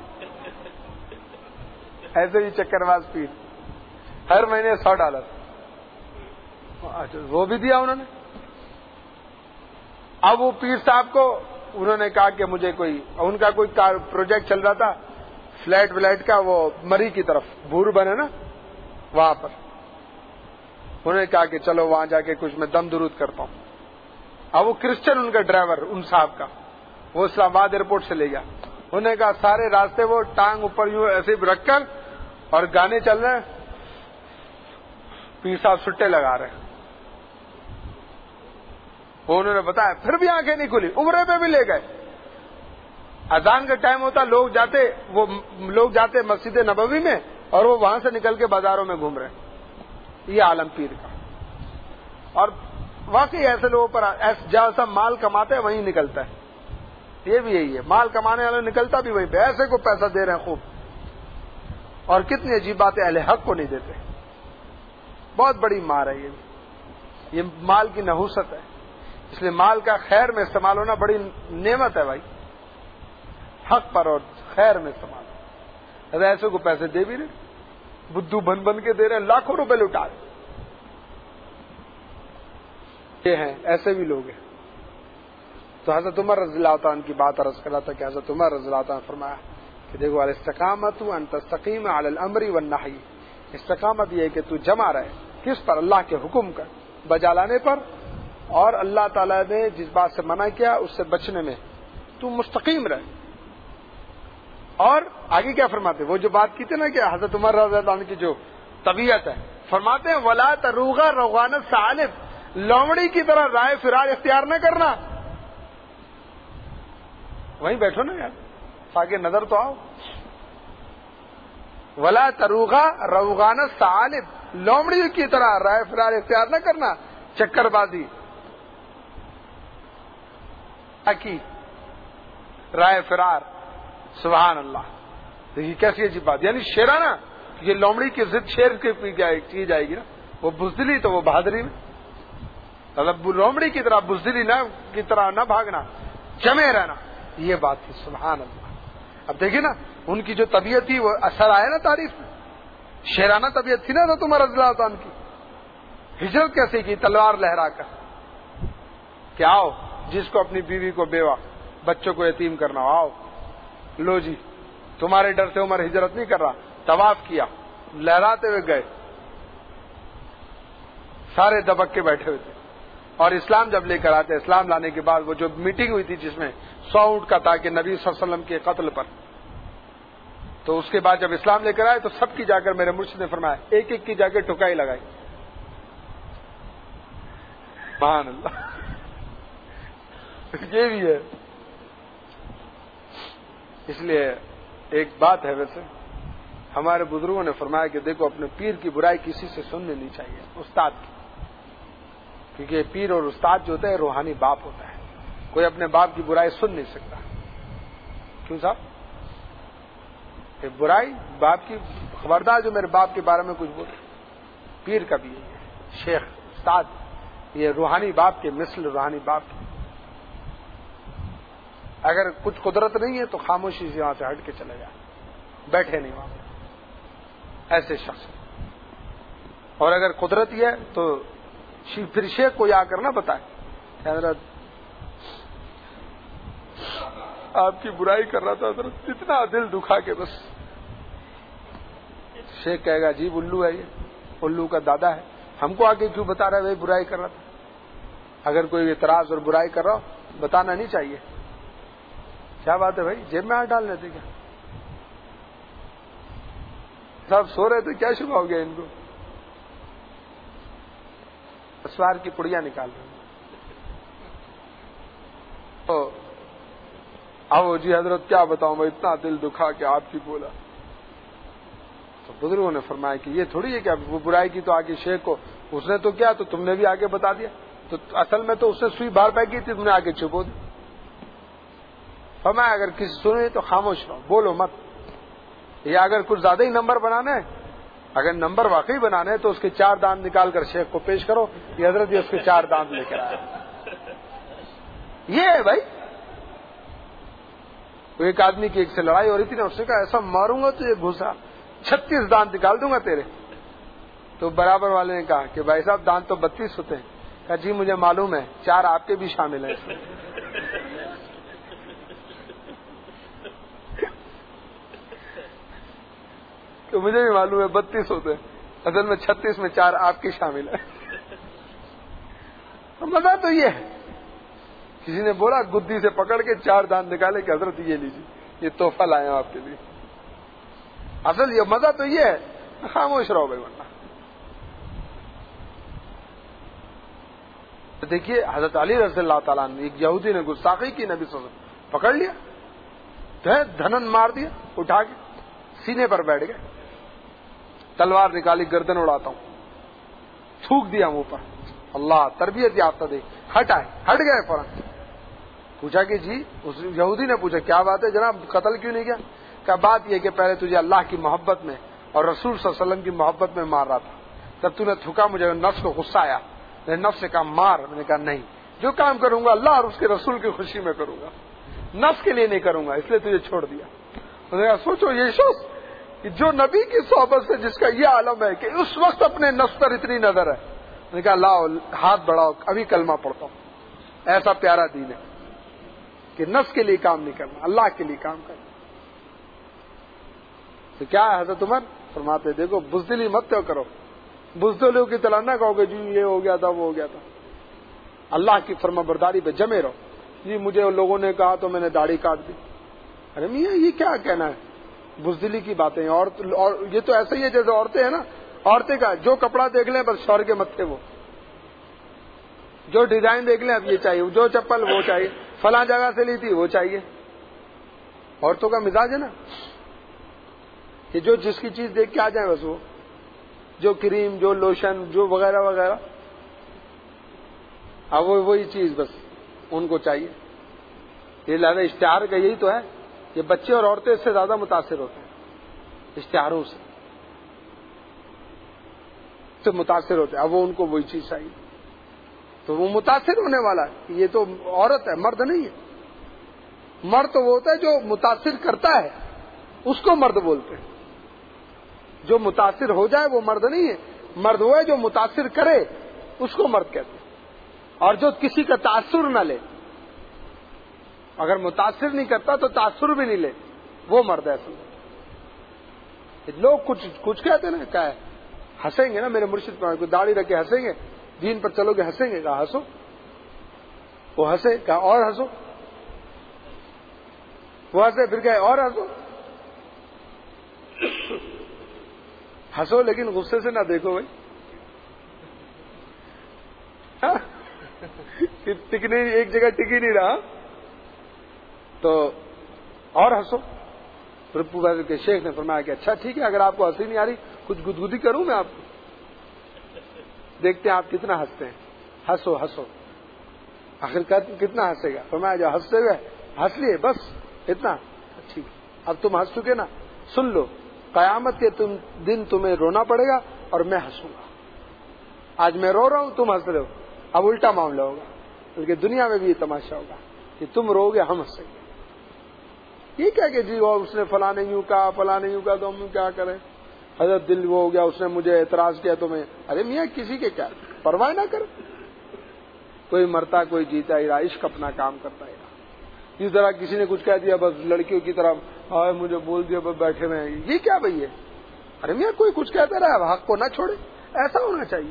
ایسے ہی چکر باز پیر ہر مہینے سو ڈالر، وہ بھی دیا انہوں نے۔ اب وہ پیر صاحب کو انہوں نے کہا کہ مجھے کوئی ان کا کوئی پروجیکٹ چل رہا تھا فلیٹ ولیٹ کا، وہ مری کی طرف بھور بنے نا وہاں پر، انہوں نے کہا کہ چلو وہاں جا کے کچھ میں دم درود کرتا ہوں۔ اب وہ کرسچن ان کا ڈرائیور ان صاحب کا، وہ اسلام آباد ایئرپورٹ سے لے گیا، انہوں نے کہا سارے راستے وہ ٹانگ اوپر یوں ایسے رکھ کر اور گانے چل رہے ہیں، پیر صاحب سٹے لگا رہے ہیں۔ وہ انہوں نے بتایا پھر بھی آنکھیں نہیں کھلی، عمرے پہ بھی لے گئے، اذان کا ٹائم ہوتا لوگ جاتے وہ لوگ جاتے مسجد نبوی میں اور وہ وہاں سے نکل کے بازاروں میں گھوم رہے ہیں۔ یہ عالم پیر کا، اور واقعی ایسے لوگوں پر جہاں سب مال کماتے ہیں وہیں نکلتا ہے، یہ بھی یہی ہے، مال کمانے والے نکلتا بھی وہیں پہ، ایسے کو پیسہ دے رہے ہیں خوب، اور کتنی عجیب باتیں اہل حق کو نہیں دیتے، بہت بڑی مار ہے یہ یہ مال کی نحوست ہے، اس لیے مال کا خیر میں استعمال ہونا بڑی نعمت ہے بھائی، حق پر اور خیر میں استعمال۔ ایسے کو پیسے دے بھی رہے، بدھو بن بن کے دے رہے ہیں، لاکھوں روپے لٹا رہے، یہ ہیں ایسے بھی لوگ ہیں۔ تو حضرت عمر رضی اللہ تعالیٰ عنہ کی بات عرض کر رہا تھا کہ حضرت عمر رضی اللہ تعالیٰ نے فرمایا کہ دیکھو الاستقامت ان تستقیم علی الامر والنہی، استقامت یہ ہے کہ تو جمع رہے کس پر، اللہ کے حکم کا بجا لانے پر، اور اللہ تعالیٰ نے جس بات سے منع کیا اس سے بچنے میں تو مستقیم رہے۔ اور آگے کیا فرماتے وہ جو بات کی تھی نا کہ حضرت عمر رضی اللہ عنہ کی جو طبیعت ہے، فرماتے ہیں ولا تروغا روغان الثعلب، لومڑی کی طرح رائے فرار اختیار نہ کرنا۔ وہیں بیٹھو نا یار، آگے نظر تو آؤ۔ ولا تروغا روغان الثعلب، لومڑی کی طرح رائے فرار اختیار نہ کرنا، چکر بازی کی رائے فرار، سبحان اللہ۔ دیکھیے کیسی عجیب بات، یعنی شیرانہ یہ لومڑی کی ضد شیر کی کی جائے گی نا، وہ بزدلی تو وہ بہادری میں، مطلب لومڑی کی طرح بزدلی نہ کی طرح نہ بھاگنا، جمے رہنا، یہ بات تھی، سبحان اللہ۔ اب دیکھیے نا ان کی جو طبیعت تھی وہ اثر آیا نا تعریف میں، شیرانہ طبیعت تھی نا حضرت عمر رضی اللہ عنہ کی۔ ہجرت کیسے کی، تلوار لہرا کر کہ آؤ جس کو اپنی بیوی کو بیوہ بچوں کو یتیم کرنا ہو آؤ، لو جی تمہارے ڈر سے عمر ہجرت نہیں کر رہا، طواف کیا، لہراتے ہوئے گئے، سارے دبک کے بیٹھے ہوئے تھے. اور اسلام جب لے کر آتے، اسلام لانے کے بعد وہ جو میٹنگ ہوئی تھی جس میں سو اونٹ کا تھا کہ نبی صلی اللہ علیہ وسلم کے قتل پر، تو اس کے بعد جب اسلام لے کر آئے تو سب کی جا کر میرے مرشد نے فرمایا ایک ایک کی جا کے ٹھکائی لگائی. سبحان اللہ. یہ بھی ہے. اس لیے ایک بات ہے، ویسے ہمارے بزرگوں نے فرمایا کہ دیکھو اپنے پیر کی برائی کسی سے سننی نہیں چاہیے، استاد کی، کیونکہ پیر اور استاد جو ہوتا ہے روحانی باپ ہوتا ہے، کوئی اپنے باپ کی برائی سن نہیں سکتا. کیوں صاحب؟ کہ برائی باپ کی، خبردار جو میرے باپ کے بارے میں کچھ بولے. پیر کا بھی ہے، شیخ استاد، یہ روحانی باپ کے مثل روحانی باپ کے. اگر کچھ قدرت نہیں ہے تو خاموشی سے وہاں سے ہٹ کے چلے جائے، بیٹھے نہیں وہاں ایسے شخص. اور اگر قدرت ہی ہے تو پھر شیخ کو آ کر نہ بتائے کہ حضرت آپ کی برائی کر رہا تھا حضرت، اتنا دل دکھا کے بس. شیخ کہے گا جی الو ہے، یہ الو کا دادا ہے، ہم کو آگے کیوں بتا رہا ہے بھائی برائی کر رہا تھا. اگر کوئی اعتراض اور برائی کر رہا ہو بتانا نہیں چاہیے. کیا بات ہے بھائی، جیب میں ہاتھ ڈال لیتے کیا؟ سب سو رہے تھے، کیا شبہ ہو گیا ان کو؟ اسوار کی پڑیاں نکال رہے تو آؤ جی حضرت کیا بتاؤں میں، اتنا دل دکھا کہ آپ کی بولا. تو بزرگوں نے فرمایا کہ یہ تھوڑی ہے کہ وہ برائی کی تو آگے شیخ کو، اس نے تو کیا تو تم نے بھی آگے بتا دیا. تو اصل میں تو اس نے سوئی باہر پہ کی تھی، تم نے آگے چھپو دی. فرمایا اگر کسی سنے تو خاموش رہو، بولو مت. یا اگر کچھ زیادہ ہی نمبر بنانا ہے، اگر نمبر واقعی بنانا ہے تو اس کے چار دانت نکال کر شیخ کو پیش کرو، یہ حضرت یہ اس کے چار دانت لے کر آئے. یہ ہے بھائی. ایک آدمی کی ایک سے لڑائی ہو رہی تھی نا، اس نے کہا ایسا ماروں گا تو یہ گھسا چھتیس دانت نکال دوں گا تیرے. تو برابر والے نے کہا کہ بھائی صاحب دانت تو بتیس ہوتے ہیں. کہا جی مجھے معلوم ہے، چار آپ کے بھی شامل ہیں اس میں. تو مجھے بھی معلوم ہے بتیس ہوتے ہیں، اصل میں چھتیس میں چار آپ کی شامل ہے. مزہ تو یہ ہے، کسی نے بولا گدی سے پکڑ کے چار دانت نکالے کہ حضرت یہ لیجیے، یہ تحفہ لائے آپ کے لیے. اصل یہ مزہ تو یہ ہے. خاموش رہو بھائی ورنہ. دیکھیے حضرت علی رضی اللہ تعالیٰ نے، ایک یہودی نے گستاخی کی، نبی صلی اللہ علیہ وسلم پکڑ لیا، دھنن مار دیا، اٹھا کے سینے پر بیٹھ گئے، تلوار نکالی، گردن اڑاتا ہوں، تھوک دیا منہ پر. اللہ تربیت یافتہ دے، ہٹ آئے، ہٹ گئے فوراً. پوچھا کہ جی، اس یہودی نے پوچھا کیا بات ہے جناب، قتل کیوں نہیں کیا؟ کیا بات یہ کہ پہلے تجھے اللہ کی محبت میں اور رسول صلی اللہ علیہ وسلم کی محبت میں مار رہا تھا، جب تو نے تھکا مجھے نفس کو غصہ آیا، میں نے نفس سے کہا مار. میں نے کہا نہیں، جو کام کروں گا اللہ اور اس کے رسول کی خوشی میں کروں گا، نفس کے لیے نہیں کروں گا، اس لیے تجھے چھوڑ دیا. میں نے کہا سوچو یہ شخص جو نبی کی صحبت سے جس کا یہ عالم ہے کہ اس وقت اپنے نفس پر اتنی نظر ہے. میں نے کہا لاؤ ہاتھ بڑھاؤ، ابھی کلمہ پڑھتا ہوں. ایسا پیارا دین ہے کہ نفس کے لیے کام نہیں کرنا، اللہ کے لیے کام کرنا. تو کیا ہے حضرت عمر فرماتے دیکھو بزدلی مت کرو، بزدلوں کی طرح نہ کہو کہ جی یہ ہو گیا تھا وہ ہو گیا تھا. اللہ کی فرما برداری پہ جمے رہو. جی مجھے لوگوں نے کہا تو میں نے داڑھی کاٹ دی. ارے میاں یہ کیا کہنا ہے، بزدلی کی باتیں. اور یہ تو ایسا ہی ہے جیسے عورتیں ہیں نا، عورتیں کا جو کپڑا دیکھ لیں بس شوہر کے متھے، وہ جو ڈیزائن دیکھ لیں اب یہ چاہیے، جو چپل وہ چاہیے، فلاں جگہ سے لی تھی وہ چاہیے. عورتوں کا مزاج ہے نا کہ جو جس کی چیز دیکھ کے آ جائیں بس وہ، جو کریم، جو لوشن، جو وغیرہ وغیرہ، اب وہ وہی چیز بس ان کو چاہیے. یہ لہذا اشتہار کا یہی تو ہے، یہ بچے اور عورتیں اس سے زیادہ متاثر ہوتے ہیں، اشتہاروں سے سے متاثر ہوتے ہیں. اب وہ ان کو وہی چیز چاہیے تو وہ متاثر ہونے والا ہے. یہ تو عورت ہے، مرد نہیں ہے. مرد تو وہ ہوتا ہے جو متاثر کرتا ہے، اس کو مرد بولتے ہیں. جو متاثر ہو جائے وہ مرد نہیں ہے. مرد وہ ہے جو متاثر کرے، اس کو مرد کہتے ہیں. اور جو کسی کا تاثر نہ لے، اگر متاثر نہیں کرتا تو تاثر بھی نہیں لے، وہ مرد ہے اصل میں. لوگ کچھ کچھ کہتے ہیں نا، کیا ہے، ہنسیں گے نا. میرے مرشد پر کوئی داڑھی رکھ کے ہنسیں گے، دین پر چلو گے ہنسیں گے. کہا ہنسو، وہ ہنسے، کہا اور ہنسو، وہ ہنسے، پھر کہے اور ہنسو. ہنسو لیکن غصے سے نہ دیکھو بھائی، ٹکنے ایک جگہ ٹکی نہیں رہا تو اور ہنسو. رپو بھائی کے شیخ نے فرمایا کہ اچھا ٹھیک ہے، اگر آپ کو ہنسی نہیں آ رہی کچھ گدگدی کروں میں آپ کو، دیکھتے ہیں آپ کتنا ہنستے ہیں. ہنسو ہنسو، آخر کتنا ہنسے گا. فرمایا جو ہنستے ہوئے ہنس لیے بس اتنا ٹھیک. اب تم ہنس چکے نا، سن لو قیامت کے تم دن تمہیں رونا پڑے گا اور میں ہنسوں گا. آج میں رو رہا ہوں، تم ہنس رہے ہو. اب الٹا معاملہ ہوگا، بلکہ دنیا میں بھی یہ تماشا ہوگا کہ تم رو گے ہم ہنسیں گے. یہ کیا کہ جی وہ اس نے فلاں نے یوں کہا فلاں نے یوں کہا تو ہم کیا کریں، حضرت دل وہ ہو گیا، اس نے مجھے اعتراض کیا تو میں. ارے میاں کسی کے کیا پرواہ نہ کر، کوئی مرتا کوئی جیتا ہی رہا، عشق اپنا کام کرتا ہی رہا. اس طرح کسی نے کچھ کہہ دیا بس لڑکیوں کی طرح آئے مجھے بول دیا بس بیٹھے ہوئے ہیں، یہ کیا بھائی ہے. ارے میاں کوئی کچھ کہتا رہا، حق کو نہ چھوڑے، ایسا ہونا چاہیے.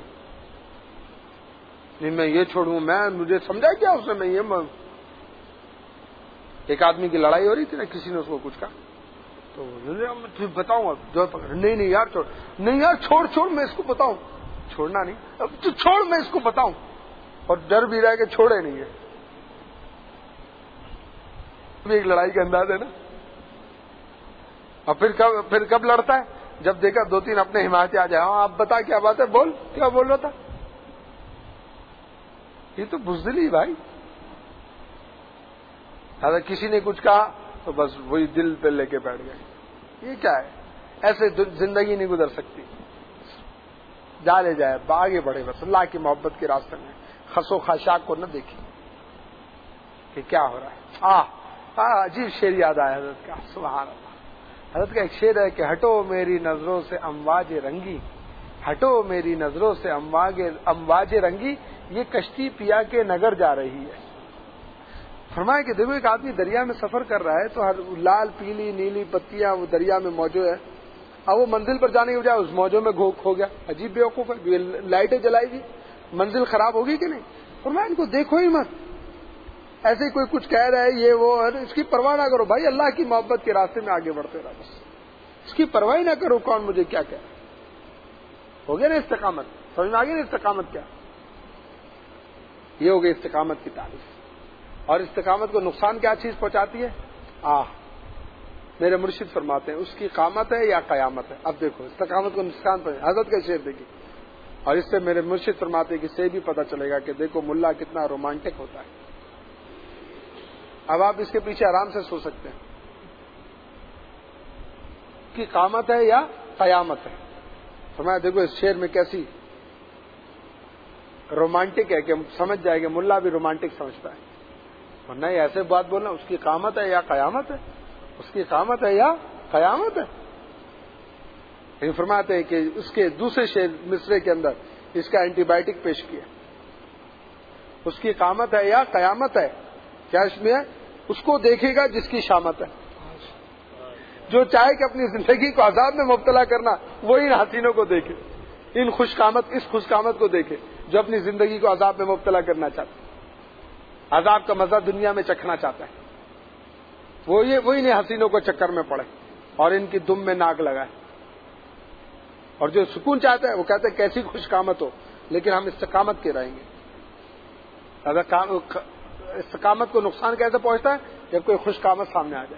نہیں میں یہ چھوڑوں، میں مجھے سمجھا کیا اس نے. میں یہ م... ایک آدمی کی لڑائی ہو رہی تھی نا، کسی نے اس کو کچھ کہا تو بتاؤں اب جو نہیں نہیں یار چھوڑ، نہیں یار چھوڑ چھوڑ میں اس کو بتاؤں. چھوڑنا نہیں، اب تو چھوڑ میں اس کو بتاؤں. اور ڈر بھی رہا کہ چھوڑے نہیں ہے. ایک لڑائی کا انداز ہے نا. اور پھر کب پھر کب لڑتا ہے جب دیکھا دو تین اپنے حمایتی آ جائے. ہاں آپ بتا کیا بات ہے، بول کیا بول رہا تھا. یہ تو بزدلی بھائی. اگر کسی نے کچھ کہا تو بس وہی دل پہ لے کے بیٹھ گئے. یہ کیا ہے، ایسے زندگی نہیں گزر سکتی. جا لے جائے آگے بڑھے بس اللہ کی محبت کے راستے میں. خسو خاشاک کو نہ دیکھیں کہ کیا ہو رہا ہے. آ عجیب شعر یاد آیا حضرت کا، سبحان اللہ. حضرت کا ایک شعر ہے کہ ہٹو میری نظروں سے امواج رنگی، ہٹو میری نظروں سے امواج رنگی، یہ کشتی پیا کے نگر جا رہی ہے. فرمایا کہ دیکھو ایک آدمی دریا میں سفر کر رہا ہے تو ہر لال پیلی نیلی پتیاں وہ دریا میں موجود ہے. اب وہ منزل پر جانے کے بجائے اس موجوں میں کھو گیا. عجیب بیوقوف ہے. لائٹیں جلائے گی منزل خراب ہوگی کہ نہیں. فرمایا ان کو دیکھو ہی مت، ایسے کوئی کچھ کہہ رہا ہے یہ وہ، اس کی پرواہ نہ کرو بھائی. اللہ کی محبت کے راستے میں آگے بڑھتے رہو بس. اس کی پرواہ نہ کرو کون مجھے کیا کہہ رہا ہے. ہو گیا نا استقامت. سمجھ میں آ گئی نا استقامت کیا. یہ ہو گئی استقامت کی تعریف. اور استقامت کو نقصان کیا چیز پہنچاتی ہے. آہ میرے مرشد فرماتے ہیں اس کی قامت ہے یا قیامت ہے. اب دیکھو استقامت کو نقصان پہنچا. حضرت کا شعر دیکھیے. اور اس سے میرے مرشد فرماتے ہیں کہ اس سے بھی پتہ چلے گا کہ دیکھو ملا کتنا رومانٹک ہوتا ہے. اب آپ اس کے پیچھے آرام سے سو سکتے ہیں کہ قامت ہے یا قیامت ہے. فرمایا دیکھو اس شعر میں کیسی رومانٹک ہے کہ سمجھ جائے گا ملا بھی رومانٹک سمجھتا ہے. ورنہ یہ ایسے بات بولنا اس کی قامت ہے یا قیامت ہے، اس کی قامت ہے یا قیامت ہے. یہ فرماتے ہیں کہ اس کے دوسرے شعر مصرے کے اندر اس کا اینٹی بائیوٹک پیش کیا. اس کی قامت ہے یا قیامت ہے. کیا اس میں ہے؟ اس کو دیکھے گا جس کی شامت ہے. جو چاہے کہ اپنی زندگی کو عذاب میں مبتلا کرنا وہ ان حسینوں کو دیکھے، ان خوش قامت اس خوش قامت کو دیکھے جو اپنی زندگی کو عذاب میں مبتلا کرنا چاہتا ہے، عذاب کا مزہ دنیا میں چکھنا چاہتا ہے. وہ یہ وہ ان حسینوں کو چکر میں پڑے اور ان کی دم میں ناک لگائے. اور جو سکون چاہتا ہے وہ کہتے ہیں کیسی خوش قامت ہو لیکن ہم استقامت کے رہیں گے. استقامت کو نقصان کیسے پہنچتا ہے؟ جب کوئی خوش قامت سامنے آ جائے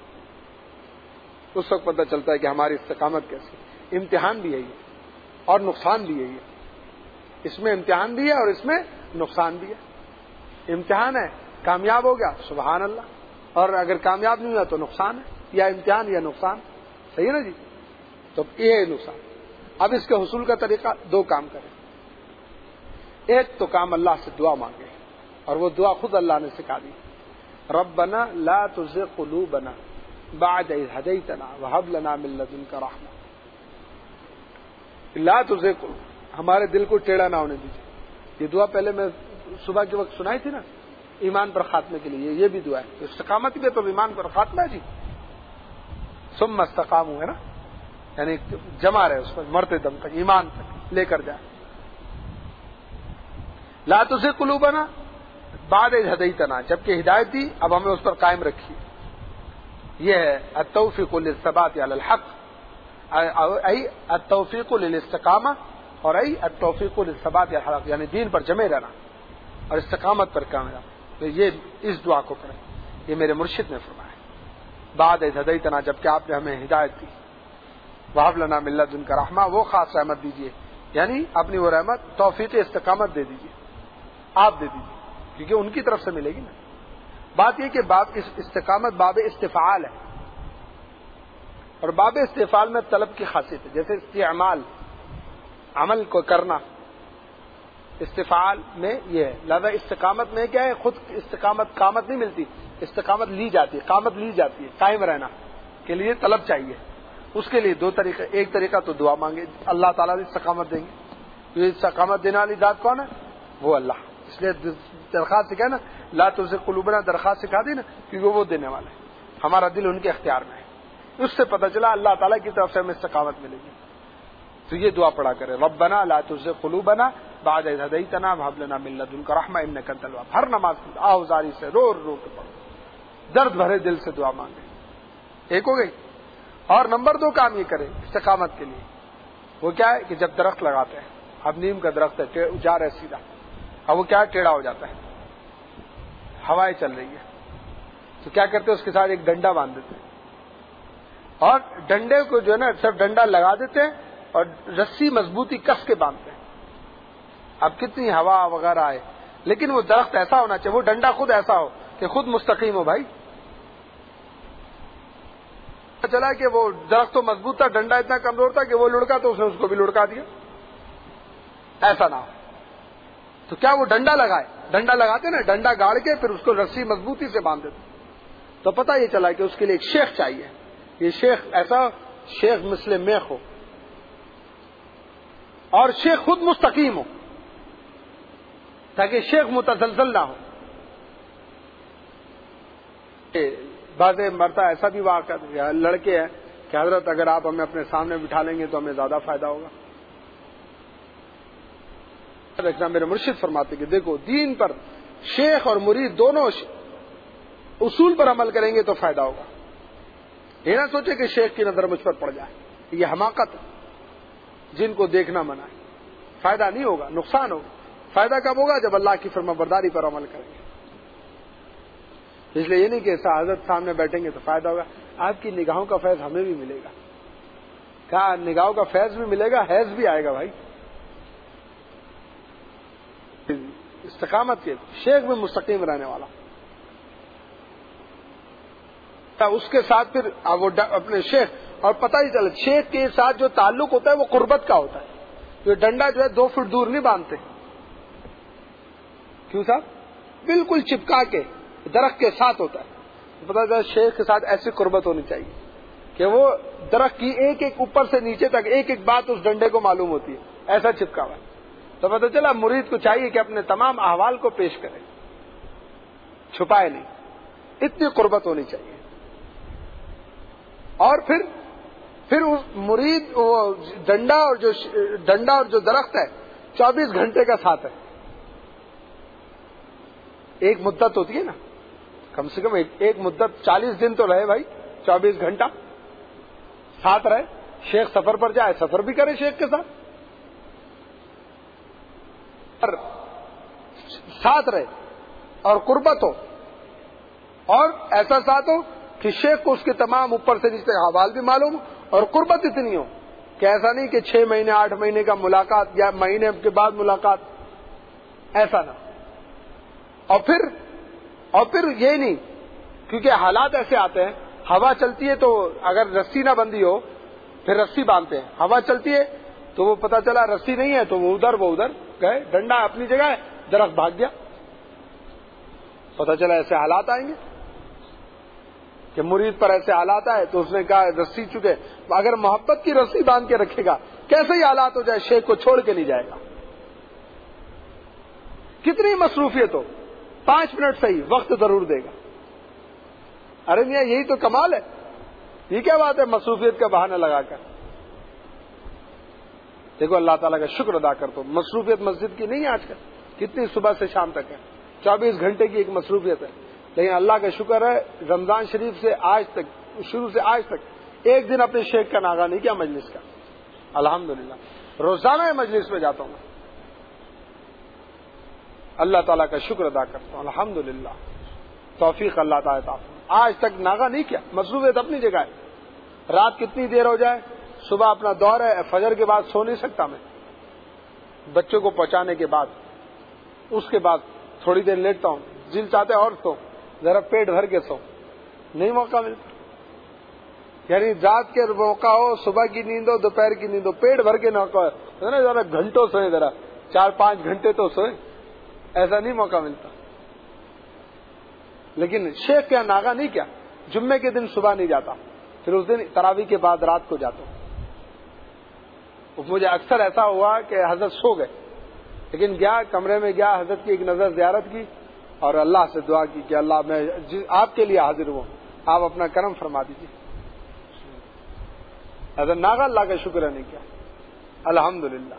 اس وقت پتہ چلتا ہے کہ ہماری استقامت کیسی. امتحان بھی ہے یہ اور نقصان بھی ہے یہ. اس میں امتحان بھی ہے اور اس میں نقصان بھی ہے. امتحان ہے کامیاب ہو گیا سبحان اللہ، اور اگر کامیاب نہیں ہوا تو نقصان ہے. یا امتحان یا نقصان. صحیح ہے نا جی. تو یہ ہے نقصان. اب اس کے حصول کا طریقہ دو کام کریں. ایک تو کام اللہ سے دعا مانگے اور وہ دعا خود اللہ نے سکھا دی. ربنا لا تزغ قلوبنا بعد إذ هديتنا وهب لنا من لدنك رحمة. لا تزغ ہمارے دل کو ٹیڑھا نہ ہونے دیجیے. یہ دعا پہلے میں صبح کے وقت سنائی تھی نا، ایمان پر خاتمے کے لیے. یہ بھی دعا ہے. استقامت بھی تو ایمان پر خاتمہ ہے جی. ثم استقاموا ہے نا، یعنی جمع رہے اس پر مرتے دم تک، ایمان تک لے کر جائے. لا تزغ قلوبنا بعد اذ ہدیتنا، جبکہ ہدایت دی اب ہمیں اس پر قائم رکھی. یہ ہے التوفیق للثبات علی الحق، ای التوفیق للاستقامہ اور ای التوفیق للثبات علی الحق، یعنی دین پر جمے رہنا اور استقامت پر قائم رہنا. تو یہ اس دعا کو پڑھیں، یہ میرے مرشد نے فرمایا. بعد اذ ہدیتنا، جبکہ آپ نے ہمیں ہدایت دی. وہب لنا من لدنک رحمہ، وہ خاص رحمت دیجیے، یعنی اپنی وہ رحمت توفیق استقامت دے دیجیے، آپ دے دیجیے، کیونکہ ان کی طرف سے ملے گی نا. بات یہ کہ باب استقامت باب استفعال ہے، اور باب استفعال میں طلب کی خاصیت ہے، جیسے استعمال عمل کو کرنا، استفعال میں یہ ہے. لہذا استقامت میں کیا ہے، خود استقامت قامت نہیں ملتی، استقامت لی جاتی ہے، قامت لی جاتی ہے، قائم رہنا کے لیے طلب چاہیے. اس کے لیے دو طریقے، ایک طریقہ تو دعا مانگے، اللہ تعالیٰ استقامت دیں گے. یہ استقامت دینے والی ذات کون ہے؟ وہ اللہ. اس لیے درخواست سکھا نا، لا تزغ قلوبنا، درخواست سکھا دی نا، کیونکہ وہ دینے والے ہیں. ہمارا دل ان کے اختیار میں ہے. اس سے پتہ چلا اللہ تعالیٰ کی طرف سے ہمیں استقامت ملے گی. تو یہ دعا پڑھا کرے، ربنا لا تزغ قلوبنا بعد اذ ہدیتنا وہب لنا من لدنک رحمہ انک انت الوہاب. ہر نماز میں آہوزاری سے رو رو کے پڑھو، درد بھرے دل سے دعا مانگے. ایک ہو گئی. اور نمبر دو کام یہ کرے استقامت کے لیے، وہ کیا ہے کہ جب درخت لگاتے ہیں، اب نیم کا درخت ہے، جا رہا ہے سیدھا، اب وہ کیا ٹیڑھا ہو جاتا ہے، ہوائیں چل رہی ہے، تو کیا کرتے ہیں، اس کے ساتھ ایک ڈنڈا باندھ دیتے ہیں، اور ڈنڈے کو جو ہے نا صرف ڈنڈا لگا دیتے ہیں اور رسی مضبوطی کس کے باندھتے ہیں. اب کتنی ہوا وغیرہ آئے، لیکن وہ درخت ایسا ہونا چاہیے، وہ ڈنڈا خود ایسا ہو کہ خود مستقیم ہو. بھائی چلا کہ وہ درخت تو مضبوط تھا، ڈنڈا اتنا کمزور تھا کہ وہ لڑکا تو اس نے اس کو بھی لڑکا دیا. ایسا نہ ہو تو کیا وہ ڈنڈا لگائے، ڈنڈا لگاتے نا، ڈنڈا گاڑ کے پھر اس کو رسی مضبوطی سے باندھ دیتے. تو پتہ یہ چلا کہ اس کے لیے ایک شیخ چاہیے. یہ شیخ ایسا شیخ مثل میخ ہو، اور شیخ خود مستقیم ہو، تاکہ شیخ متزلزل نہ ہو. بعض مرتبہ ایسا بھی واقع لڑکے ہیں کہ حضرت اگر آپ ہمیں اپنے سامنے بٹھا لیں گے تو ہمیں زیادہ فائدہ ہوگا. میرے مرشد فرماتے کہ دیکھو دین پر شیخ اور مرید دونوں اصول پر عمل کریں گے تو فائدہ ہوگا. یہ نہ سوچے کہ شیخ کی نظر مجھ پر پڑ جائے، یہ حماقت ہے. جن کو دیکھنا منع ہے، فائدہ نہیں ہوگا، نقصان ہوگا. فائدہ کب ہوگا؟ جب اللہ کی فرما برداری پر عمل کریں گے. اس لیے یہ نہیں کہ حضرت سامنے بیٹھیں گے تو فائدہ ہوگا. آپ کی نگاہوں کا فیض ہمیں بھی ملے گا. کہا نگاہوں کا فیض بھی ملے گا، حیض بھی آئے گا. بھائی استقامت کے شیخ میں مستقیم رہنے والا، اس کے ساتھ پھر وہ اپنے شیخ، اور پتہ ہی چلا شیخ کے ساتھ جو تعلق ہوتا ہے وہ قربت کا ہوتا ہے. یہ ڈنڈا جو ہے دو فٹ دور نہیں باندھتے. کیوں صاحب؟ بالکل چپکا کے درخت کے ساتھ ہوتا ہے. پتہ چلا شیخ کے ساتھ ایسی قربت ہونی چاہیے کہ وہ درخت کی ایک ایک اوپر سے نیچے تک ایک ایک بات اس ڈنڈے کو معلوم ہوتی ہے، ایسا چپکا ہوا. تو پتہ چلا مرید کو چاہیے کہ اپنے تمام احوال کو پیش کرے، چھپائے نہیں. اتنی قربت ہونی چاہیے. اور پھر پھر اس مرید وہ ڈنڈا اور جو ڈنڈا اور جو درخت ہے چوبیس گھنٹے کا ساتھ ہے. ایک مدت ہوتی ہے نا، کم سے کم ایک, ایک مدت چالیس دن تو رہے بھائی، چوبیس گھنٹہ ساتھ رہے. شیخ سفر پر جائے، سفر بھی کرے شیخ کے ساتھ، ساتھ رہے اور قربت ہو، اور ایسا ساتھ ہو کہ شیخ کو اس کے تمام اوپر سے نیچے حوال بھی معلوم، اور قربت اتنی ہو کہ ایسا نہیں کہ چھ مہینے آٹھ مہینے کا ملاقات یا مہینے کے بعد ملاقات، ایسا نہ. اور پھر اور پھر یہ نہیں، کیونکہ حالات ایسے آتے ہیں، ہوا چلتی ہے تو اگر رسی نہ بندی ہو پھر رسی باندھتے ہیں. ہوا چلتی ہے تو وہ پتہ چلا رسی نہیں ہے تو وہ ادھر وہ ادھر گئے، ڈنڈا اپنی جگہ ہے، درخت بھاگ گیا. پتہ چلا ایسے حالات آئیں گے کہ مرید پر ایسے حالات آئے تو اس نے کہا رسی چکے. اگر محبت کی رسی باندھ کے رکھے گا کیسے ہی حالات ہو جائے شیخ کو چھوڑ کے نہیں جائے گا. کتنی مصروفیت ہو، پانچ منٹ صحیح وقت ضرور دے گا. ارے میاں یہی تو کمال ہے. یہ کیا بات ہے مصروفیت کا بہانہ لگا کر؟ دیکھو اللہ تعالیٰ کا شکر ادا کر. تو مصروفیت مسجد کی نہیں ہے آج کل, کتنی صبح سے شام تک ہے, چوبیس گھنٹے کی ایک مصروفیت ہے. لیکن اللہ کا شکر ہے رمضان شریف سے آج تک, شروع سے آج تک ایک دن اپنے شیخ کا ناغہ نہیں کیا مجلس کا. الحمدللہ روزانہ مجلس میں جاتا ہوں میں, اللہ تعالیٰ کا شکر ادا کرتا ہوں. الحمدللہ توفیق اللہ تعالیٰ. آج تک ناغہ نہیں کیا. مصروفیت اپنی جگہ ہے. رات کتنی دیر ہو جائے, صبح اپنا دور ہے, فجر کے بعد سو نہیں سکتا میں, بچوں کو پہنچانے کے بعد, اس کے بعد تھوڑی دیر لیٹتا ہوں, دل چاہتے اور سو, ذرا پیٹ بھر کے سو, نہیں موقع ملتا. یعنی رات کے موقع ہو, صبح کی نیند ہو, دوپہر کی نیند ہو, پیٹ بھر کے موقع ہو نا, ذرا گھنٹوں سوئے, ذرا چار پانچ گھنٹے تو سوئے, ایسا نہیں موقع ملتا. لیکن شیخ کیا ناغہ نہیں کیا, جمعے کے دن صبح نہیں جاتا, پھر اس دن تراویح کے بعد رات کو جاتا ہوں. مجھے اکثر ایسا ہوا کہ حضرت سو گئے, لیکن گیا کمرے میں گیا, حضرت کی ایک نظر زیارت کی اور اللہ سے دعا کی کہ اللہ میں آپ کے لیے حاضر ہوں, آپ اپنا کرم فرما دیجیے. حضرت ناغہ اللہ کا شکر نہیں کیا. الحمدللہ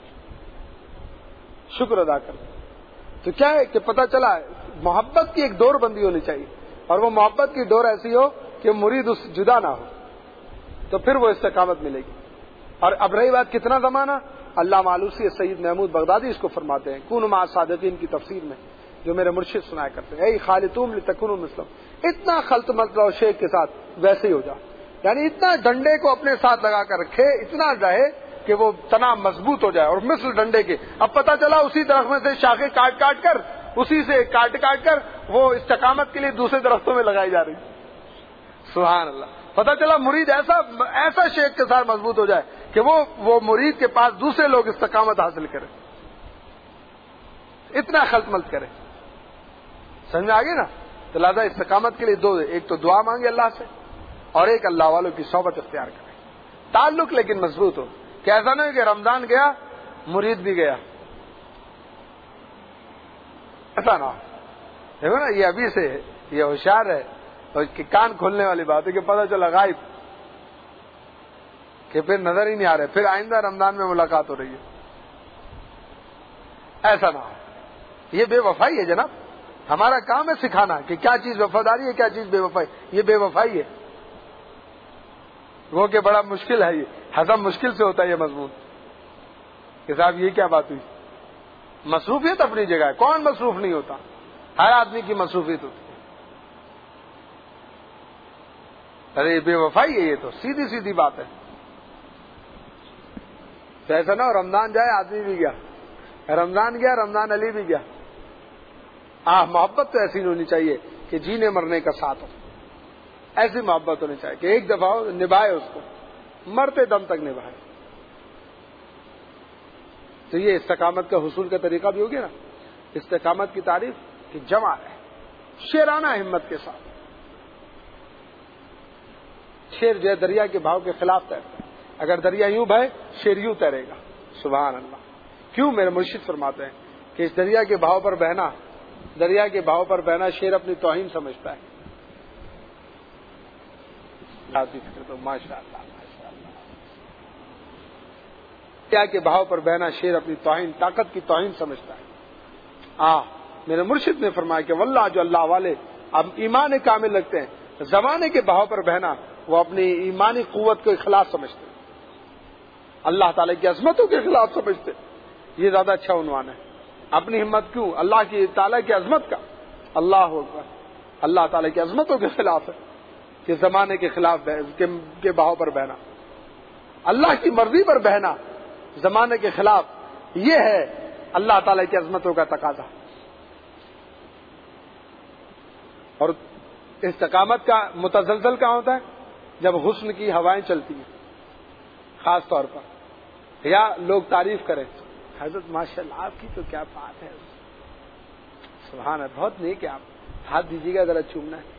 شکر ادا کر. تو کیا ہے کہ پتہ چلا محبت کی ایک ڈور بندی ہونی چاہیے, اور وہ محبت کی ڈور ایسی ہو کہ مرید اس جدا نہ ہو, تو پھر وہ استقامت ملے گی. اور اب رہی بات کتنا زمانہ, اللہ معلوسی سید محمود بغدادی اس کو فرماتے ہیں کون مع صادقین کی تفسیر میں, جو میرے مرشد سنایا کرتے ہیں, اے خالتوم لتکونوا مثلہم, اتنا خلط مت رہو شیخ کے ساتھ ویسے ہی ہو جا. یعنی اتنا ڈنڈے کو اپنے ساتھ لگا کر رکھے, اتنا رہے کہ وہ تنا مضبوط ہو جائے, اور مثل ڈنڈے کے. اب پتہ چلا اسی درخت میں سے شاخیں کاٹ کاٹ کر, اسی سے کاٹ کاٹ کر وہ استقامت کے لیے دوسرے درختوں میں لگائی جا رہی. سبحان اللہ. پتہ چلا مرید ایسا ایسا شیخ کے ساتھ مضبوط ہو جائے کہ وہ وہ مرید کے پاس دوسرے لوگ استقامت حاصل کریں, اتنا خلط ملط کرے. سمجھ میں آگے نا. تو لہٰذا استقامت کے لیے دو, ایک تو دعا مانگے اللہ سے, اور ایک اللہ والوں کی صحبت اختیار کرے. تعلق لیکن مضبوط ہو, کہ ایسا نہیں کہ رمضان گیا مرید بھی گیا, ایسا نہ ہو. دیکھو نا یہ ابھی سے یہ ہوشیار ہے, اور کان کھولنے والی بات ہے کہ پتہ چلا غائب, کہ پھر نظر ہی نہیں آ رہے, پھر آئندہ رمضان میں ملاقات ہو رہی ہے. ایسا نہ ہو. یہ بے وفائی ہے جناب. ہمارا کام ہے سکھانا کہ کیا چیز وفاداری ہے, کیا چیز بے وفائی. یہ بے وفائی ہے, وہ کہ بڑا مشکل ہے, یہ ہضم مشکل سے ہوتا ہے یہ مضمون, کہ صاحب یہ کیا بات ہوئی. مصروفیت اپنی جگہ ہے, کون مصروف نہیں ہوتا, ہر آدمی کی مصروفیت ہوتی ہے. ارے یہ بے وفائی ہے, یہ تو سیدھی سیدھی بات ہے. تو ایسا نہ ہو رمضان جائے آدمی بھی گیا, رمضان گیا رمضان علی بھی گیا. ہاں محبت تو ایسی ہونی چاہیے کہ جینے مرنے کا ساتھ ہو, ایسی محبت ہونی چاہیے کہ ایک دفعہ ہو نبھائے اس کو, مرتے دم تک نبھائے. تو یہ استقامت کا حصول کا طریقہ بھی ہو گیا نا. استقامت کی تعریف کہ جمع ہے شیرانہ ہمت کے ساتھ. شیر جو ہے دریا کے بہاؤ کے خلاف تیرتا ہے, اگر دریا یوں بہے شیر یوں تیرے گا. سبحان اللہ. کیوں؟ میرے مرشد فرماتے ہیں کہ اس دریا کے بہاؤ پر بہنا, دریا کے بہاؤ پر بہنا شیر اپنی توہین سمجھتا ہے. تو ماشاء اللہ ماشاء اللہ. دریا کے بہاؤ پر بہنا شیر اپنی توہین, طاقت کی توہین سمجھتا ہے. ہاں میرے مرشد نے فرمایا کہ واللہ جو اللہ والے اب ایمان کامل رکھتے ہیں, زمانے کے بہاؤ پر بہنا وہ اپنی ایمانی قوت کے خلاف سمجھتے, اللہ تعالیٰ کی عظمتوں کے خلاف سمجھتے. یہ زیادہ اچھا عنوان ہے. اپنی ہمت کیوں؟ اللہ کی تعالیٰ کی عظمت کا. اللہ اکبر. اللہ تعالیٰ کی عظمتوں کے خلاف ہے کہ زمانے کے خلاف کے بہاؤ پر بہنا, اللہ کی مرضی پر بہنا زمانے کے خلاف, یہ ہے اللہ تعالیٰ کی عظمتوں کا تقاضا. اور استقامت کا متزلزل کہاں ہوتا ہے؟ جب حسن کی ہوائیں چلتی ہیں, خاص طور پر, یا لوگ تعریف کریں, حضرت ماشاء اللہ آپ کی تو کیا بات ہے, سبحان اللہ, بہت نیک ہے آپ, ہاتھ دیجیے گا ذرا چومنا ہے.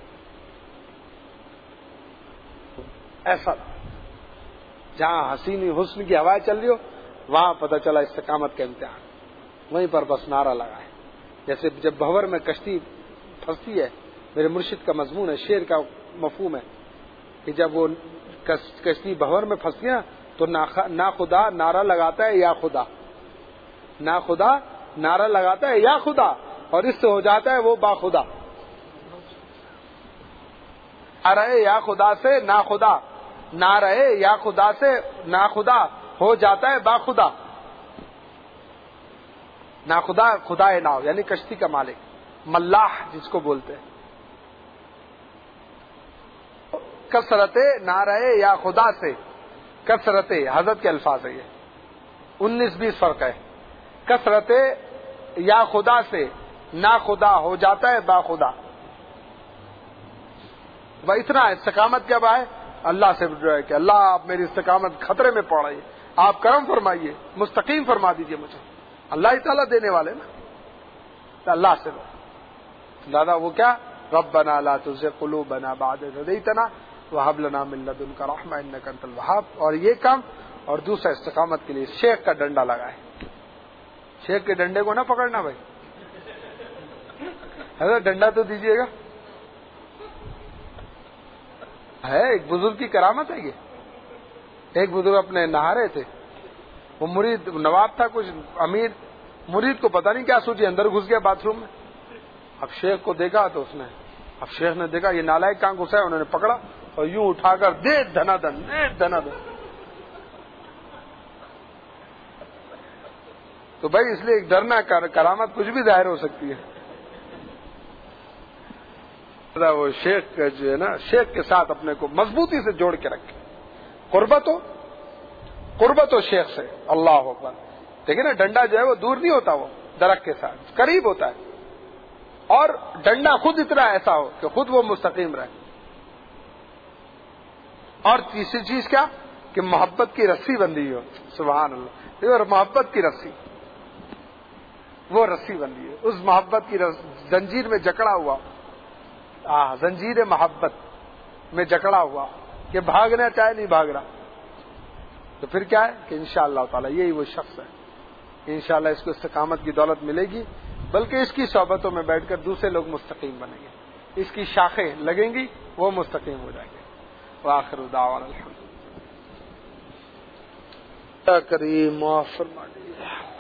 ایسا جہاں حسین حسن کی ہوائیں چل رہی ہو وہاں پتہ چلا استقامت کا امتحان, وہیں پر بس نعرہ لگا ہے. جیسے جب بھور میں کشتی پھنستی ہے, میرے مرشد کا مضمون ہے, شعر کا مفہوم ہے کہ جب وہ کشتی بھور میں پھنسی نا تو نا خدا نعرہ لگاتا ہے یا خدا، نا خدا نعرہ لگاتا ہے یا خدا، اور اس سے ہو جاتا ہے وہ با خدا. نعرہ یا خدا سے نا خدا، نعرہ یا خدا سے نا خدا ہو جاتا ہے با خدا. نا خدا خدا ناؤ یعنی کشتی کا مالک، ملاح جس کو بولتے ہیں. کثرت نعرہ یا خدا سے، کثرت حضرت کے الفاظ ہے یہ، انیس بیس فرق ہے. کثرت یا خدا سے نا خدا ہو جاتا ہے با خدا. وہ اتنا استقامت کیا ہے؟ اللہ سے جو ہے کہ اللہ آپ میری استقامت خطرے میں پڑ رہی ہے، آپ کرم فرمائیے، مستقیم فرما دیجئے مجھے. اللہ ہی تعالیٰ دینے والے نا، تو اللہ سے دادا وہ کیا، ربنا لا تزغ قلوبنا بعد إذ هديتنا وهب لنا من لدنك رحمة إنك أنت الوهاب. اور یہ کام، اور دوسرا استقامت کے لیے شیخ کا ڈنڈا لگائے. شیخ کے ڈنڈے کو نہ پکڑنا بھائی، حضرت ڈنڈا تو دیجیے گا. ہے ایک بزرگ کی کرامت ہے یہ. ایک بزرگ اپنے نہا رہے تھے، وہ مرید نواب تھا کچھ امیر، مرید کو پتہ نہیں کیا سوچی اندر گھس گیا باتھ روم میں. اب شیخ کو دیکھا تو اس نے، اب شیخ نے دیکھا یہ نالائق کہاں گھسا ہے، انہوں نے پکڑا اور یوں اٹھا کر دے دھنا دن دے دھنا دن. تو بھائی اس لیے ڈرنا، کرامت کچھ بھی ظاہر ہو سکتی ہے. وہ شیخ کا جو ہے نا، شیخ کے ساتھ اپنے کو مضبوطی سے جوڑ کے رکھے. قربت ہو قربت ہو شیخ سے، اللہ اکبر. دیکھیں نا ڈنڈا جو ہے وہ دور نہیں ہوتا، وہ درخت کے ساتھ قریب ہوتا ہے. اور ڈنڈا خود اتنا ایسا ہو کہ خود وہ مستقیم رہے. اور تیسری چیز کیا کہ محبت کی رسی بندھی ہو. سبحان اللہ. اور محبت کی رسی، وہ رسی بندھی ہے، اس محبت کی زنجیر میں جکڑا ہوا، آہ زنجیر محبت میں جکڑا ہوا کہ بھاگنا چاہے نہیں بھاگ رہا. تو پھر کیا ہے کہ انشاءاللہ تعالی یہی وہ شخص ہے، انشاءاللہ اس کو استقامت کی دولت ملے گی، بلکہ اس کی صحبتوں میں بیٹھ کر دوسرے لوگ مستقیم بنیں گے، اس کی شاخیں لگیں گی، وہ مستقیم ہو جائیں گے. وآخر دعوانا الحمد للہ. کریم معاف فرما دیجیے.